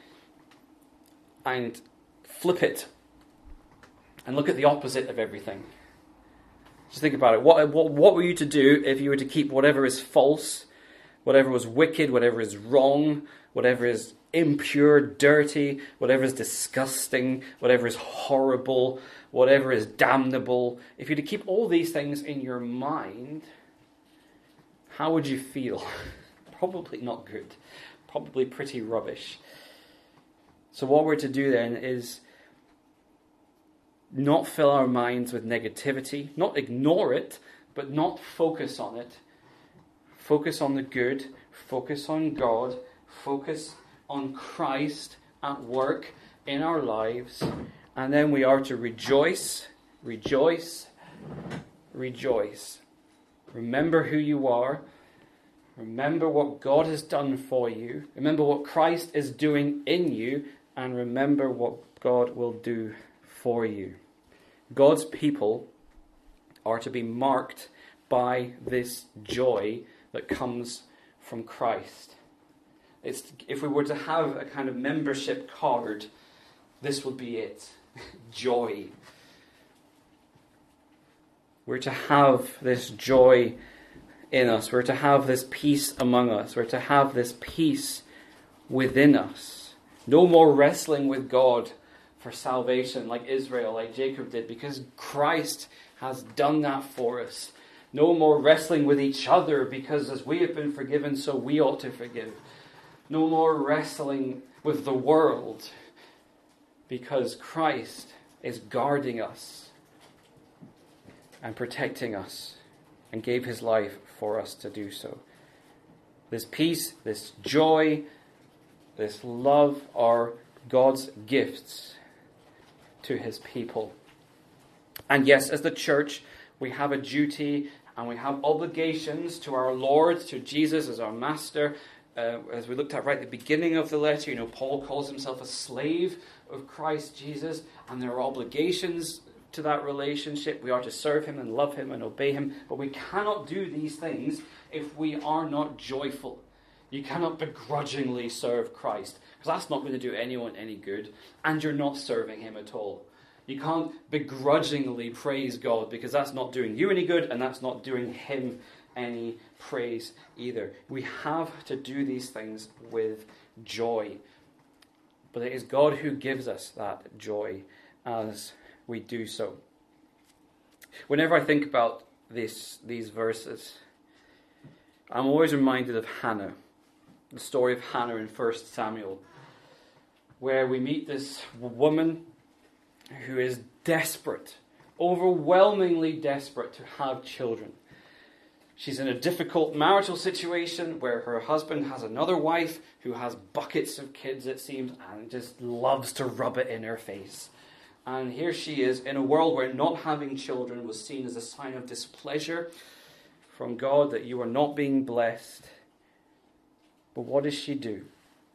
and flip it and look at the opposite of everything. Just think about it. What, what, what were you to do if you were to keep whatever is false, whatever was wicked, whatever is wrong, whatever is impure, dirty, whatever is disgusting, whatever is horrible, whatever is damnable? If you were to keep all these things in your mind, how would you feel? Probably not good. Probably pretty rubbish. So what we're to do then is not fill our minds with negativity, not ignore it, but not focus on it. Focus on the good, focus on God, focus on Christ at work in our lives, and then we are to rejoice, rejoice, rejoice. Remember who you are. Remember what God has done for you. Remember what Christ is doing in you, and remember what God will do for you. God's people are to be marked by this joy that comes from Christ. It's, if we were to have a kind of membership card, this would be it. Joy. We're to have this joy in us. We're to have this peace among us. We're to have this peace within us. No more wrestling with God for salvation like Israel, like Jacob did, because Christ has done that for us. No more wrestling with each other, because as we have been forgiven, so we ought to forgive. No more wrestling with the world, because Christ is guarding us and protecting us and gave his life for us to do so. This peace, this joy, this love are God's gifts to his people. And yes, as the church, we have a duty and we have obligations to our Lord, to Jesus as our master. Uh, as we looked at right at the beginning of the letter, you know, Paul calls himself a slave of Christ Jesus, and there are obligations to that relationship. We are to serve him and love him and obey him, but we cannot do these things if we are not joyful. You cannot begrudgingly serve Christ, because that's not going to do anyone any good, and you're not serving him at all. You can't begrudgingly praise God, because that's not doing you any good, and that's not doing him any praise either. We have to do these things with joy. But it is God who gives us that joy as we do so. Whenever I think about this, these verses, I'm always reminded of Hannah, the story of Hannah in First Samuel, where we meet this woman who is desperate, overwhelmingly desperate to have children. She's in a difficult marital situation where her husband has another wife who has buckets of kids, it seems, and just loves to rub it in her face. And here she is in a world where not having children was seen as a sign of displeasure from God, that you are not being blessed. But what does she do?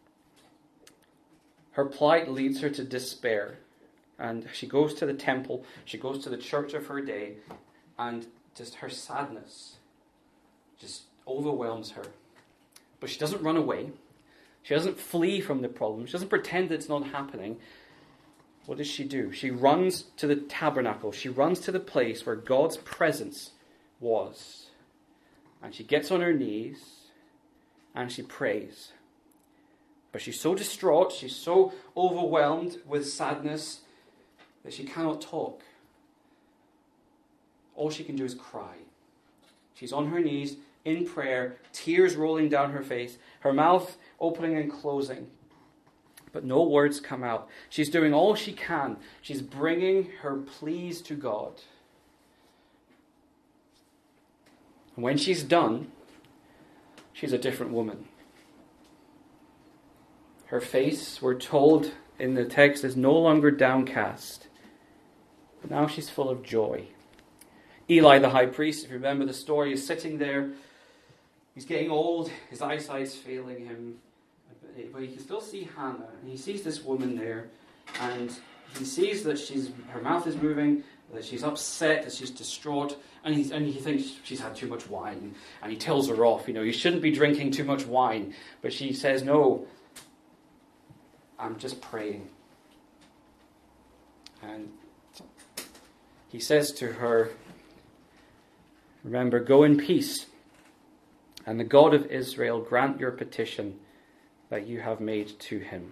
Her plight leads her to despair. And she goes to the temple, she goes to the church of her day, and just her sadness just overwhelms her. But she doesn't run away. She doesn't flee from the problem. She doesn't pretend it's not happening. What does she do? She runs to the tabernacle. She runs to the place where God's presence was. And she gets on her knees and she prays. But she's so distraught, she's so overwhelmed with sadness that she cannot talk. All she can do is cry. She's on her knees in prayer, tears rolling down her face, her mouth opening and closing. But no words come out. She's doing all she can. She's bringing her pleas to God. And when she's done, she's a different woman. Her face, we're told in the text, is no longer downcast. But now she's full of joy. Eli the high priest, if you remember the story, is sitting there. He's getting old. His eyesight's failing him. But he can still see Hannah. And he sees this woman there. And he sees that she's her mouth is moving, that she's upset, that she's distraught. And he, and he thinks she's had too much wine. And he tells her off, you know, you shouldn't be drinking too much wine. But she says, no, I'm just praying. And he says to her, remember, go in peace, and the God of Israel grant your petition that you have made to him.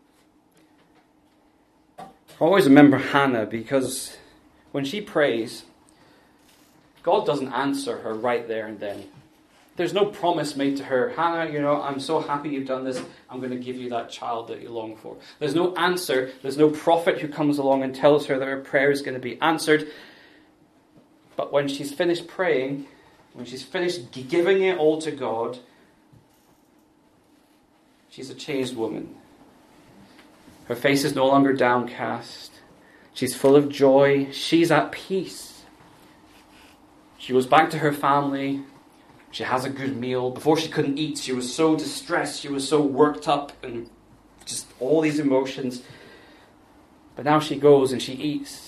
I always remember Hannah, because when she prays, God doesn't answer her right there and then. There's no promise made to her, Hannah, you know, I'm so happy you've done this, I'm going to give you that child that you long for. There's no answer, there's no prophet who comes along and tells her that her prayer is going to be answered. But when she's finished praying, when she's finished giving it all to God, she's a changed woman. Her face is no longer downcast. She's full of joy. She's at peace. She goes back to her family. She has a good meal. Before she couldn't eat, she was so distressed. She was so worked up and just all these emotions. But now she goes and she eats.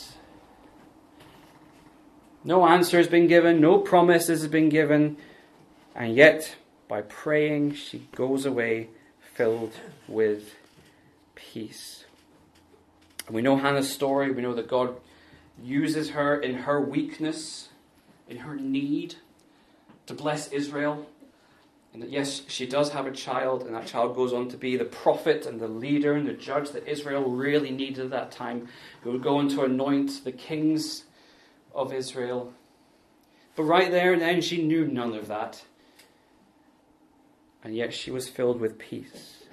No answer has been given. No promises have been given. And yet, by praying, she goes away filled with peace. And we know Hannah's story. We know that God uses her in her weakness, in her need, to bless Israel. And that yes, she does have a child, and that child goes on to be the prophet and the leader and the judge that Israel really needed at that time, who would go on to anoint the kings of Israel. But right there and then, she knew none of that. And yet she was filled with peace.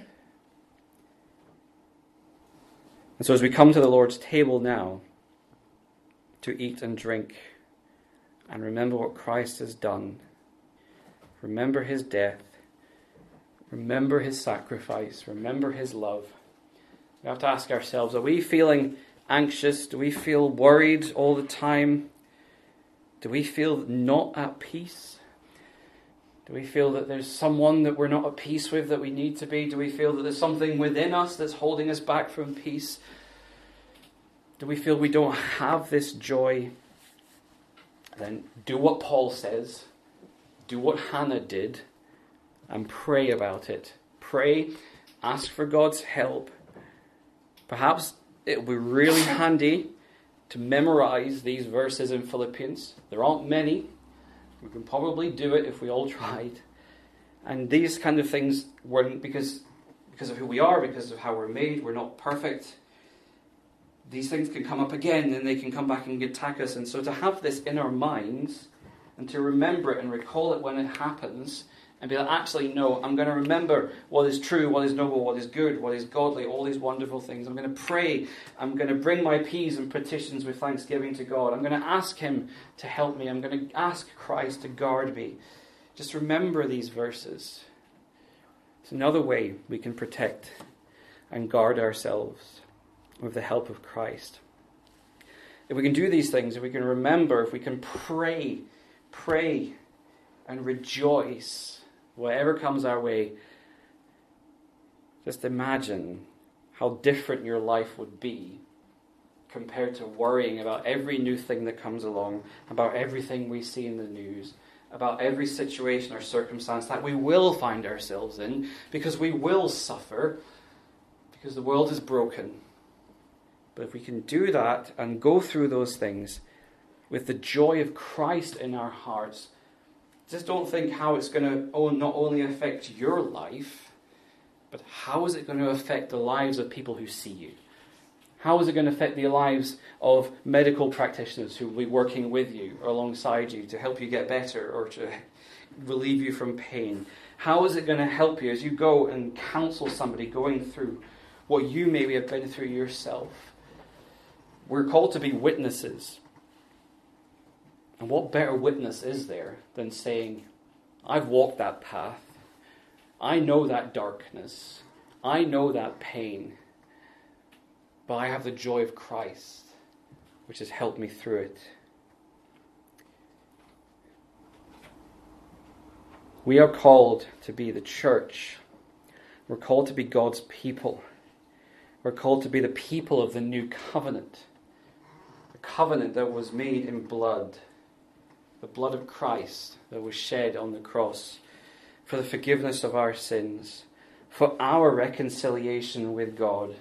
And so as we come to the Lord's table now, to eat and drink, and remember what Christ has done, remember his death, remember his sacrifice, remember his love. We have to ask ourselves, are we feeling anxious? Do we feel worried all the time? Do we feel not at peace? Do we feel that there's someone that we're not at peace with that we need to be? Do we feel that there's something within us that's holding us back from peace? Do we feel we don't have this joy? Then do what Paul says. Do what Hannah did and pray about it. Pray, ask for God's help. Perhaps it would be really handy to memorize these verses in Philippians. There aren't many. We can probably do it if we all tried. And these kind of things weren't because, because of who we are, because of how we're made. We're not perfect. These things can come up again and they can come back and attack us. And so to have this in our minds and to remember it and recall it when it happens and be like, actually, no, I'm going to remember what is true, what is noble, what is good, what is godly, all these wonderful things. I'm going to pray. I'm going to bring my pleas and petitions with thanksgiving to God. I'm going to ask him to help me. I'm going to ask Christ to guard me. Just remember these verses. It's another way we can protect and guard ourselves with the help of Christ. If we can do these things, if we can remember, if we can pray, pray and rejoice, whatever comes our way, just imagine how different your life would be compared to worrying about every new thing that comes along, about everything we see in the news, about every situation or circumstance that we will find ourselves in, because we will suffer, because the world is broken. But if we can do that and go through those things with the joy of Christ in our hearts, just don't think how it's going to not only affect your life, but how is it going to affect the lives of people who see you? How is it going to affect the lives of medical practitioners who will be working with you or alongside you to help you get better or to relieve you from pain? How is it going to help you as you go and counsel somebody going through what you maybe have been through yourself? We're called to be witnesses. And what better witness is there than saying, I've walked that path. I know that darkness. I know that pain. But I have the joy of Christ, which has helped me through it. We are called to be the church. We're called to be God's people. We're called to be the people of the new covenant. The covenant that was made in blood. The blood of Christ that was shed on the cross for the forgiveness of our sins, for our reconciliation with God,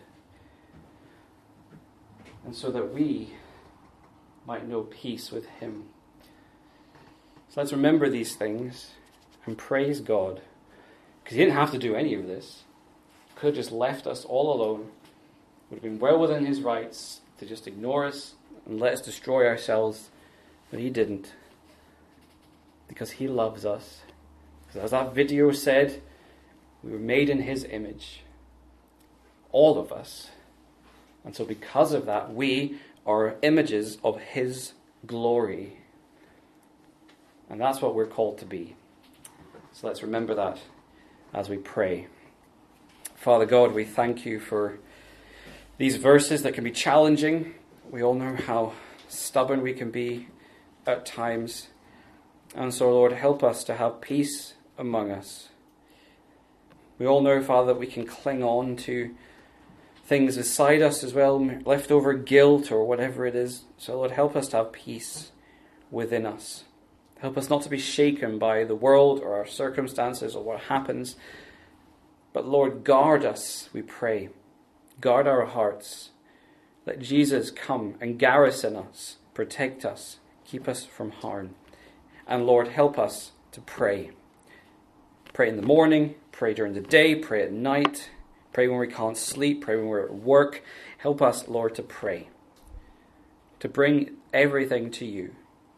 and so that we might know peace with him. So let's remember these things and praise God, because he didn't have to do any of this. He could have just left us all alone. Would have been well within his rights to just ignore us and let us destroy ourselves, but he didn't. Because he loves us. Because as that video said, we were made in his image. All of us. And so because of that, we are images of his glory. And that's what we're called to be. So let's remember that as we pray. Father God, we thank you for these verses that can be challenging. We all know how stubborn we can be at times. And so, Lord, help us to have peace among us. We all know, Father, that we can cling on to things beside us as well, leftover guilt or whatever it is. So, Lord, help us to have peace within us. Help us not to be shaken by the world or our circumstances or what happens. But Lord, guard us, we pray. Guard our hearts. Let Jesus come and garrison us, protect us, keep us from harm. And Lord, help us to pray. Pray in the morning, pray during the day, pray at night, pray when we can't sleep, pray when we're at work. Help us, Lord, to pray, to bring everything to you,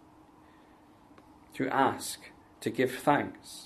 to ask, to give thanks.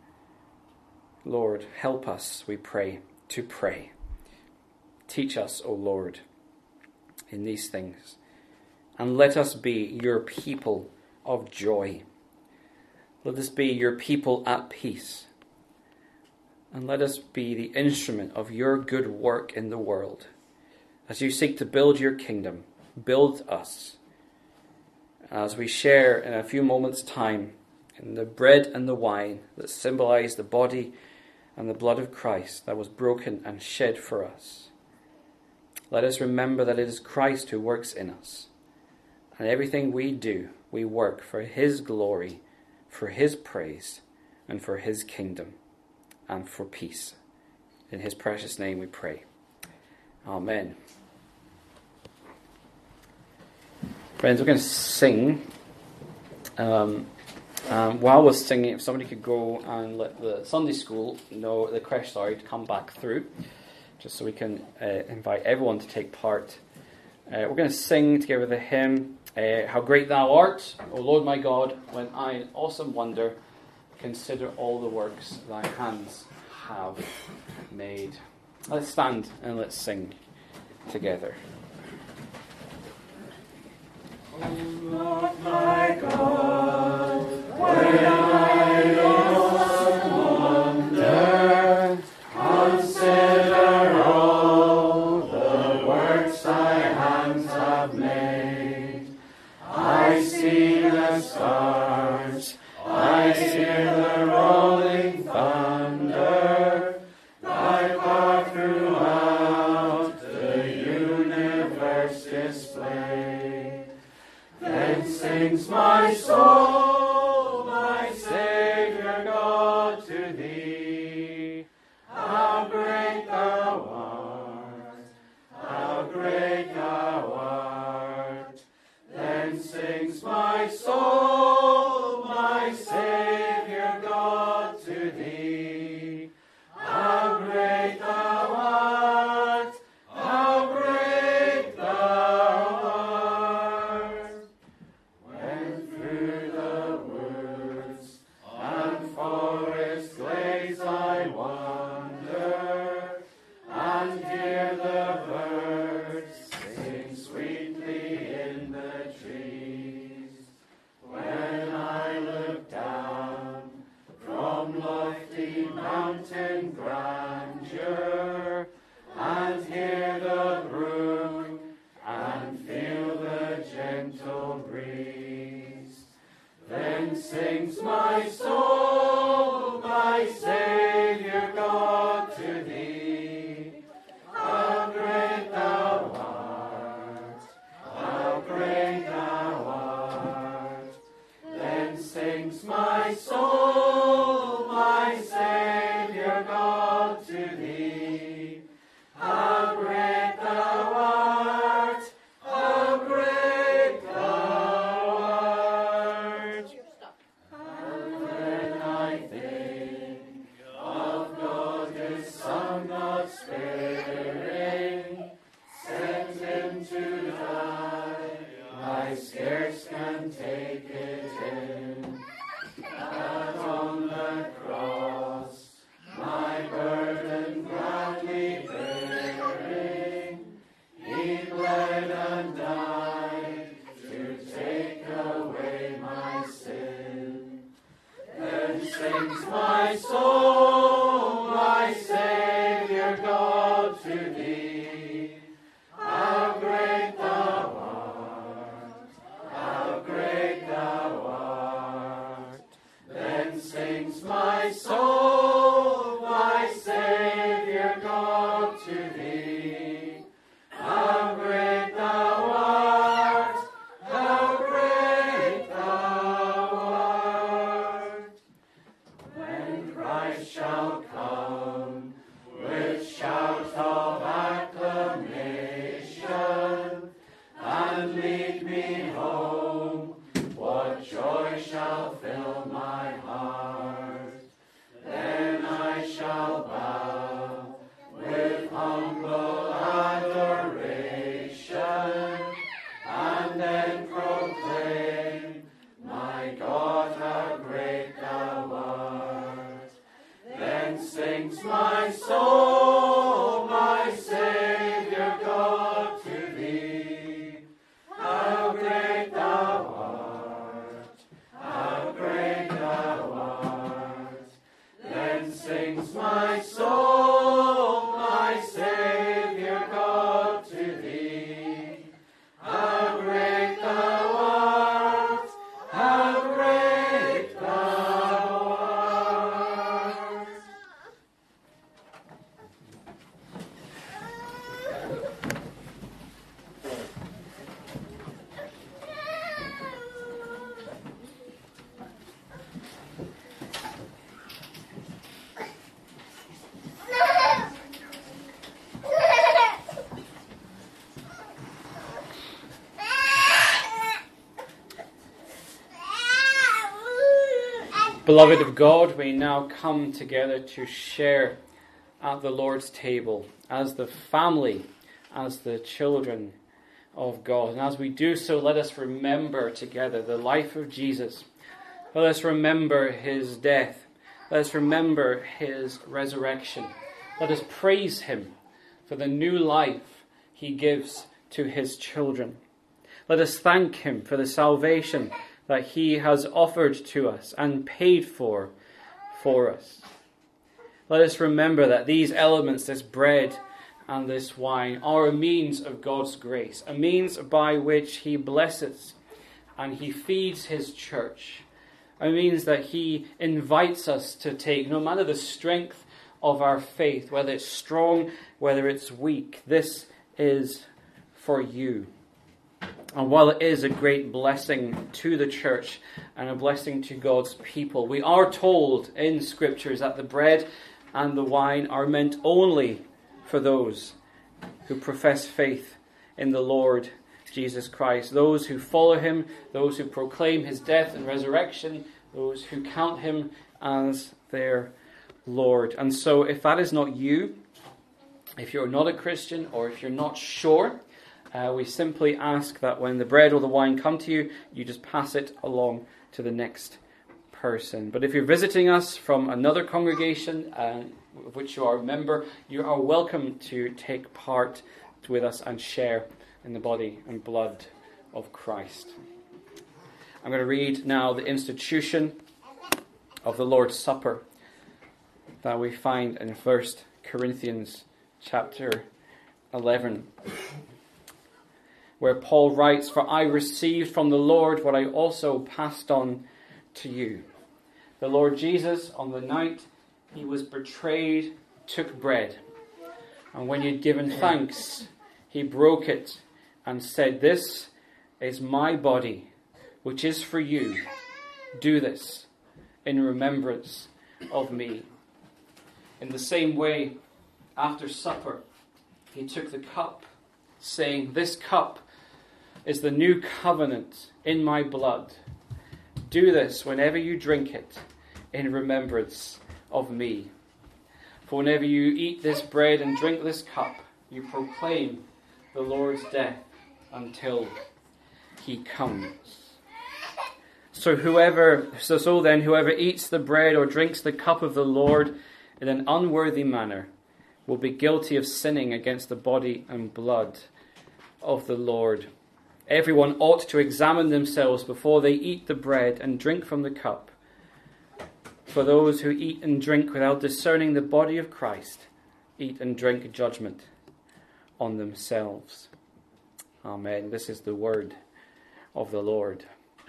Lord, help us, we pray, to pray. Teach us, O Lord, in these things. And let us be your people of joy. Let us be your people at peace. And let us be the instrument of your good work in the world. As you seek to build your kingdom, build us. As we share in a few moments' time in the bread and the wine that symbolize the body and the blood of Christ that was broken and shed for us, let us remember that it is Christ who works in us. And everything we do, we work for his glory, for his praise, and for his kingdom, and for peace. In his precious name we pray. Amen. Friends, we're going to sing. Um, um, while we're singing, if somebody could go and let the Sunday school know, the crash, sorry, to come back through, just so we can uh, invite everyone to take part. Uh, we're going to sing together the hymn, uh, How Great Thou Art, O Lord my God, when I in awesome wonder consider all the works thy hands have made. Let's stand and let's sing together. O Lord my God, when I in awesome wonder consider all the works thy hands have made, I see the stars, I hear the rolling thunder, thy power throughout the universe displayed. Then sings my soul, my Saviour God, to thee. How great thou art, how great thou art. Then sings my soul, my Saviour God, to thee. How great thou art, how great thou art. When through the woods and forest glades I wander, and hear the birds sing sweetly in the trees, when I look down from lofty mountain grandeur, and hear the brook, and feel the gentle breeze, then sings my soul, my Saviour God, to thee. How great thou art, how great thou art. Then sings my soul, my Saviour God, to thee. How great thou art, how great thou art. And when I think of God his Son not sparing, sent him to die, I scarce can take it in, that on the cross my burden gladly bearing, he bled and died to take away my sin. Then sings my soul, my Saviour God, to thee. How great thou art, how great thou art. Then sings my soul, my Saviour God, to thee. How great thou art, how great thou art. me home, what joy shall fill my heart? Then I shall bow with humble adoration, and then proclaim, my God, how great thou art. Then sings my soul, my Saviour God, to thee. How great thou art, how great thou art. Then sings my soul, my Saviour God, to thee. How great thou art, how great thou art. Beloved of God, we now come together to share at the Lord's table as the family, as the children of God. And as we do so, let us remember together the life of Jesus. Let us remember his death. Let us remember his resurrection. Let us praise him for the new life he gives to his children. Let us thank him for the salvation that he has offered to us and paid for for us. Let us remember that these elements, this bread and this wine, are a means of God's grace, a means by which he blesses and he feeds his church, a means that he invites us to take, no matter the strength of our faith, whether it's strong, whether it's weak. This is for you. And while it is a great blessing to the church and a blessing to God's people, we are told in Scriptures that the bread and the wine are meant only for those who profess faith in the Lord Jesus Christ, those who follow him, those who proclaim his death and resurrection, those who count him as their Lord. And so if that is not you, if you're not a Christian, or if you're not sure, Uh, we simply ask that when the bread or the wine come to you, you just pass it along to the next person. But if you're visiting us from another congregation, uh, of which you are a member, you are welcome to take part with us and share in the body and blood of Christ. I'm going to read now the institution of the Lord's Supper that we find in First Corinthians chapter eleven. Where Paul writes, "For I received from the Lord what I also passed on to you. The Lord Jesus, on the night he was betrayed, took bread. And when he had given thanks, he broke it and said, 'This is my body, which is for you. Do this in remembrance of me.' In the same way, after supper, he took the cup, saying, 'This cup is the new covenant in my blood. Do this whenever you drink it in remembrance of me. For whenever you eat this bread and drink this cup, you proclaim the Lord's death until he comes.' So whoever, so, so then, whoever eats the bread or drinks the cup of the Lord in an unworthy manner will be guilty of sinning against the body and blood of the Lord. Everyone ought to examine themselves before they eat the bread and drink from the cup. For those who eat and drink without discerning the body of Christ eat and drink judgment on themselves." Amen. This is the word of the Lord.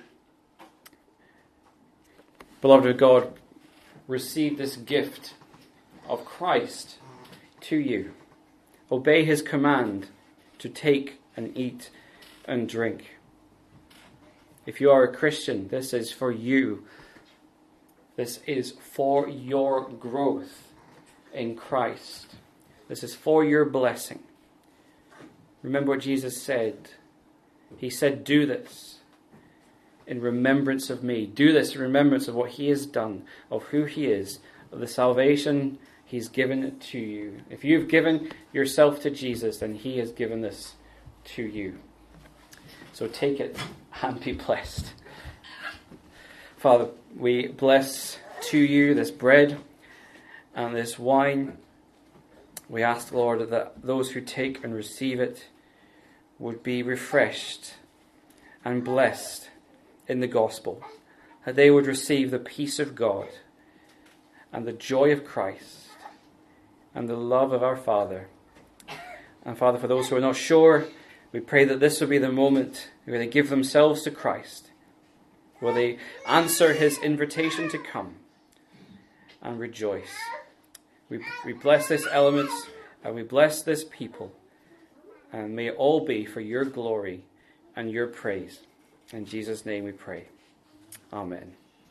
Beloved of God, receive this gift of Christ to you. Obey his command to take and eat and drink. If you are a Christian, this is for you. This is for your growth in Christ. This is for your blessing. Remember what Jesus said. He said, do this in remembrance of me. Do this in remembrance of what he has done, of who he is, of the salvation he's given to you. If you've given yourself to Jesus, then he has given this to you. So take it and be blessed. Father, we bless to you this bread and this wine. We ask, Lord, that those who take and receive it would be refreshed and blessed in the gospel, that they would receive the peace of God and the joy of Christ and the love of our Father. And Father, for those who are not sure, we pray that this will be the moment where they give themselves to Christ, where they answer his invitation to come and rejoice. We, we bless this element and we bless this people, and may it all be for your glory and your praise. In Jesus' name we pray. Amen.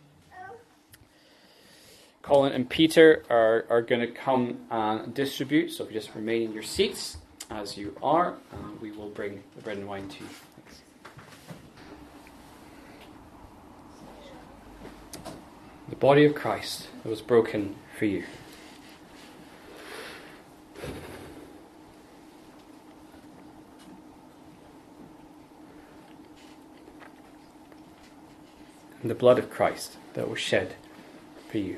Colin and Peter are, are going to come and distribute, so if you just remain in your seats as you are, uh, we will bring the bread and wine to you. Thanks. The body of Christ that was broken for you. And the blood of Christ that was shed for you.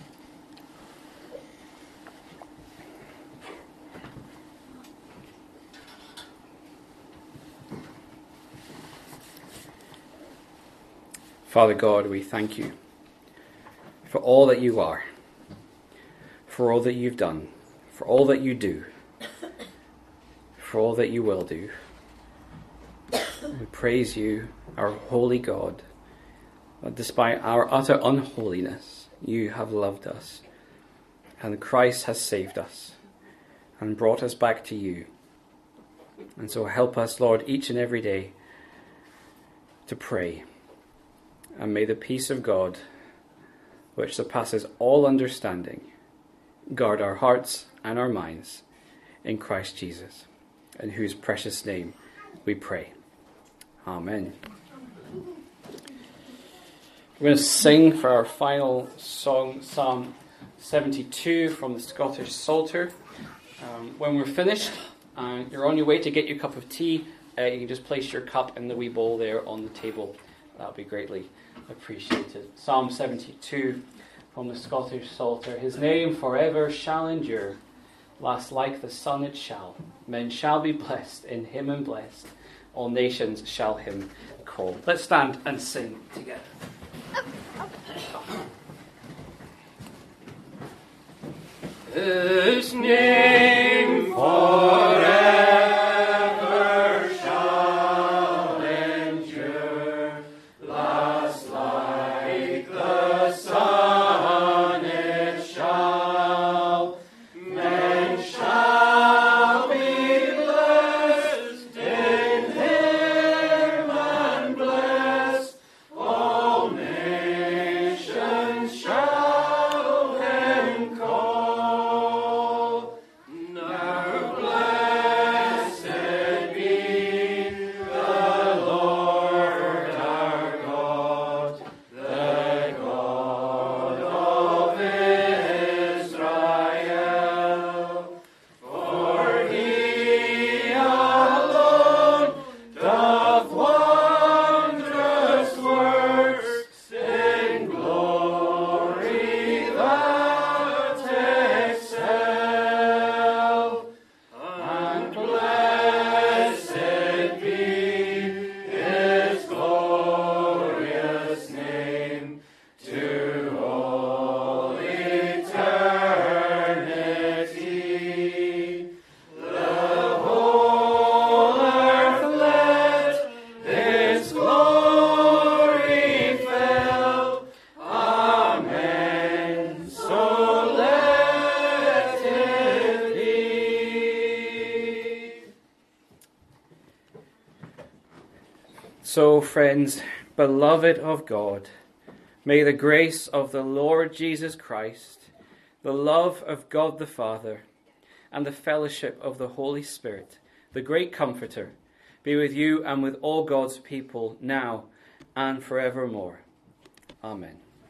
Father God, we thank you for all that you are, for all that you've done, for all that you do, for all that you will do. We praise you, our holy God, that despite our utter unholiness, you have loved us, and Christ has saved us and brought us back to you. And so help us, Lord, each and every day to pray. And may the peace of God, which surpasses all understanding, guard our hearts and our minds in Christ Jesus, in whose precious name we pray. Amen. We're going to sing for our final song, Psalm seventy-two from the Scottish Psalter. Um, when we're finished, uh, you're on your way to get your cup of tea. Uh, you can just place your cup in the wee bowl there on the table. That would be greatly appreciated. Psalm seventy-two from the Scottish Psalter. His name forever shall endure. Last like the sun it shall. Men shall be blessed in him and blessed. All nations shall him call. Let's stand and sing together. His name forever shall endure. Last like the sun it shall. Men shall be blessed in him and blessed. All nations shall him call. Now blessed be the Lord our God, the God of Israel. For he alone doth wondrous works in glory that excel. And blessed be his glorious name to all eternity. The whole earth let his glory fill. Amen. So let it be. So, friends, beloved of God, may the grace of the Lord Jesus Christ, the love of God the Father, and the fellowship of the Holy Spirit, the great Comforter, be with you and with all God's people now and forevermore. Amen.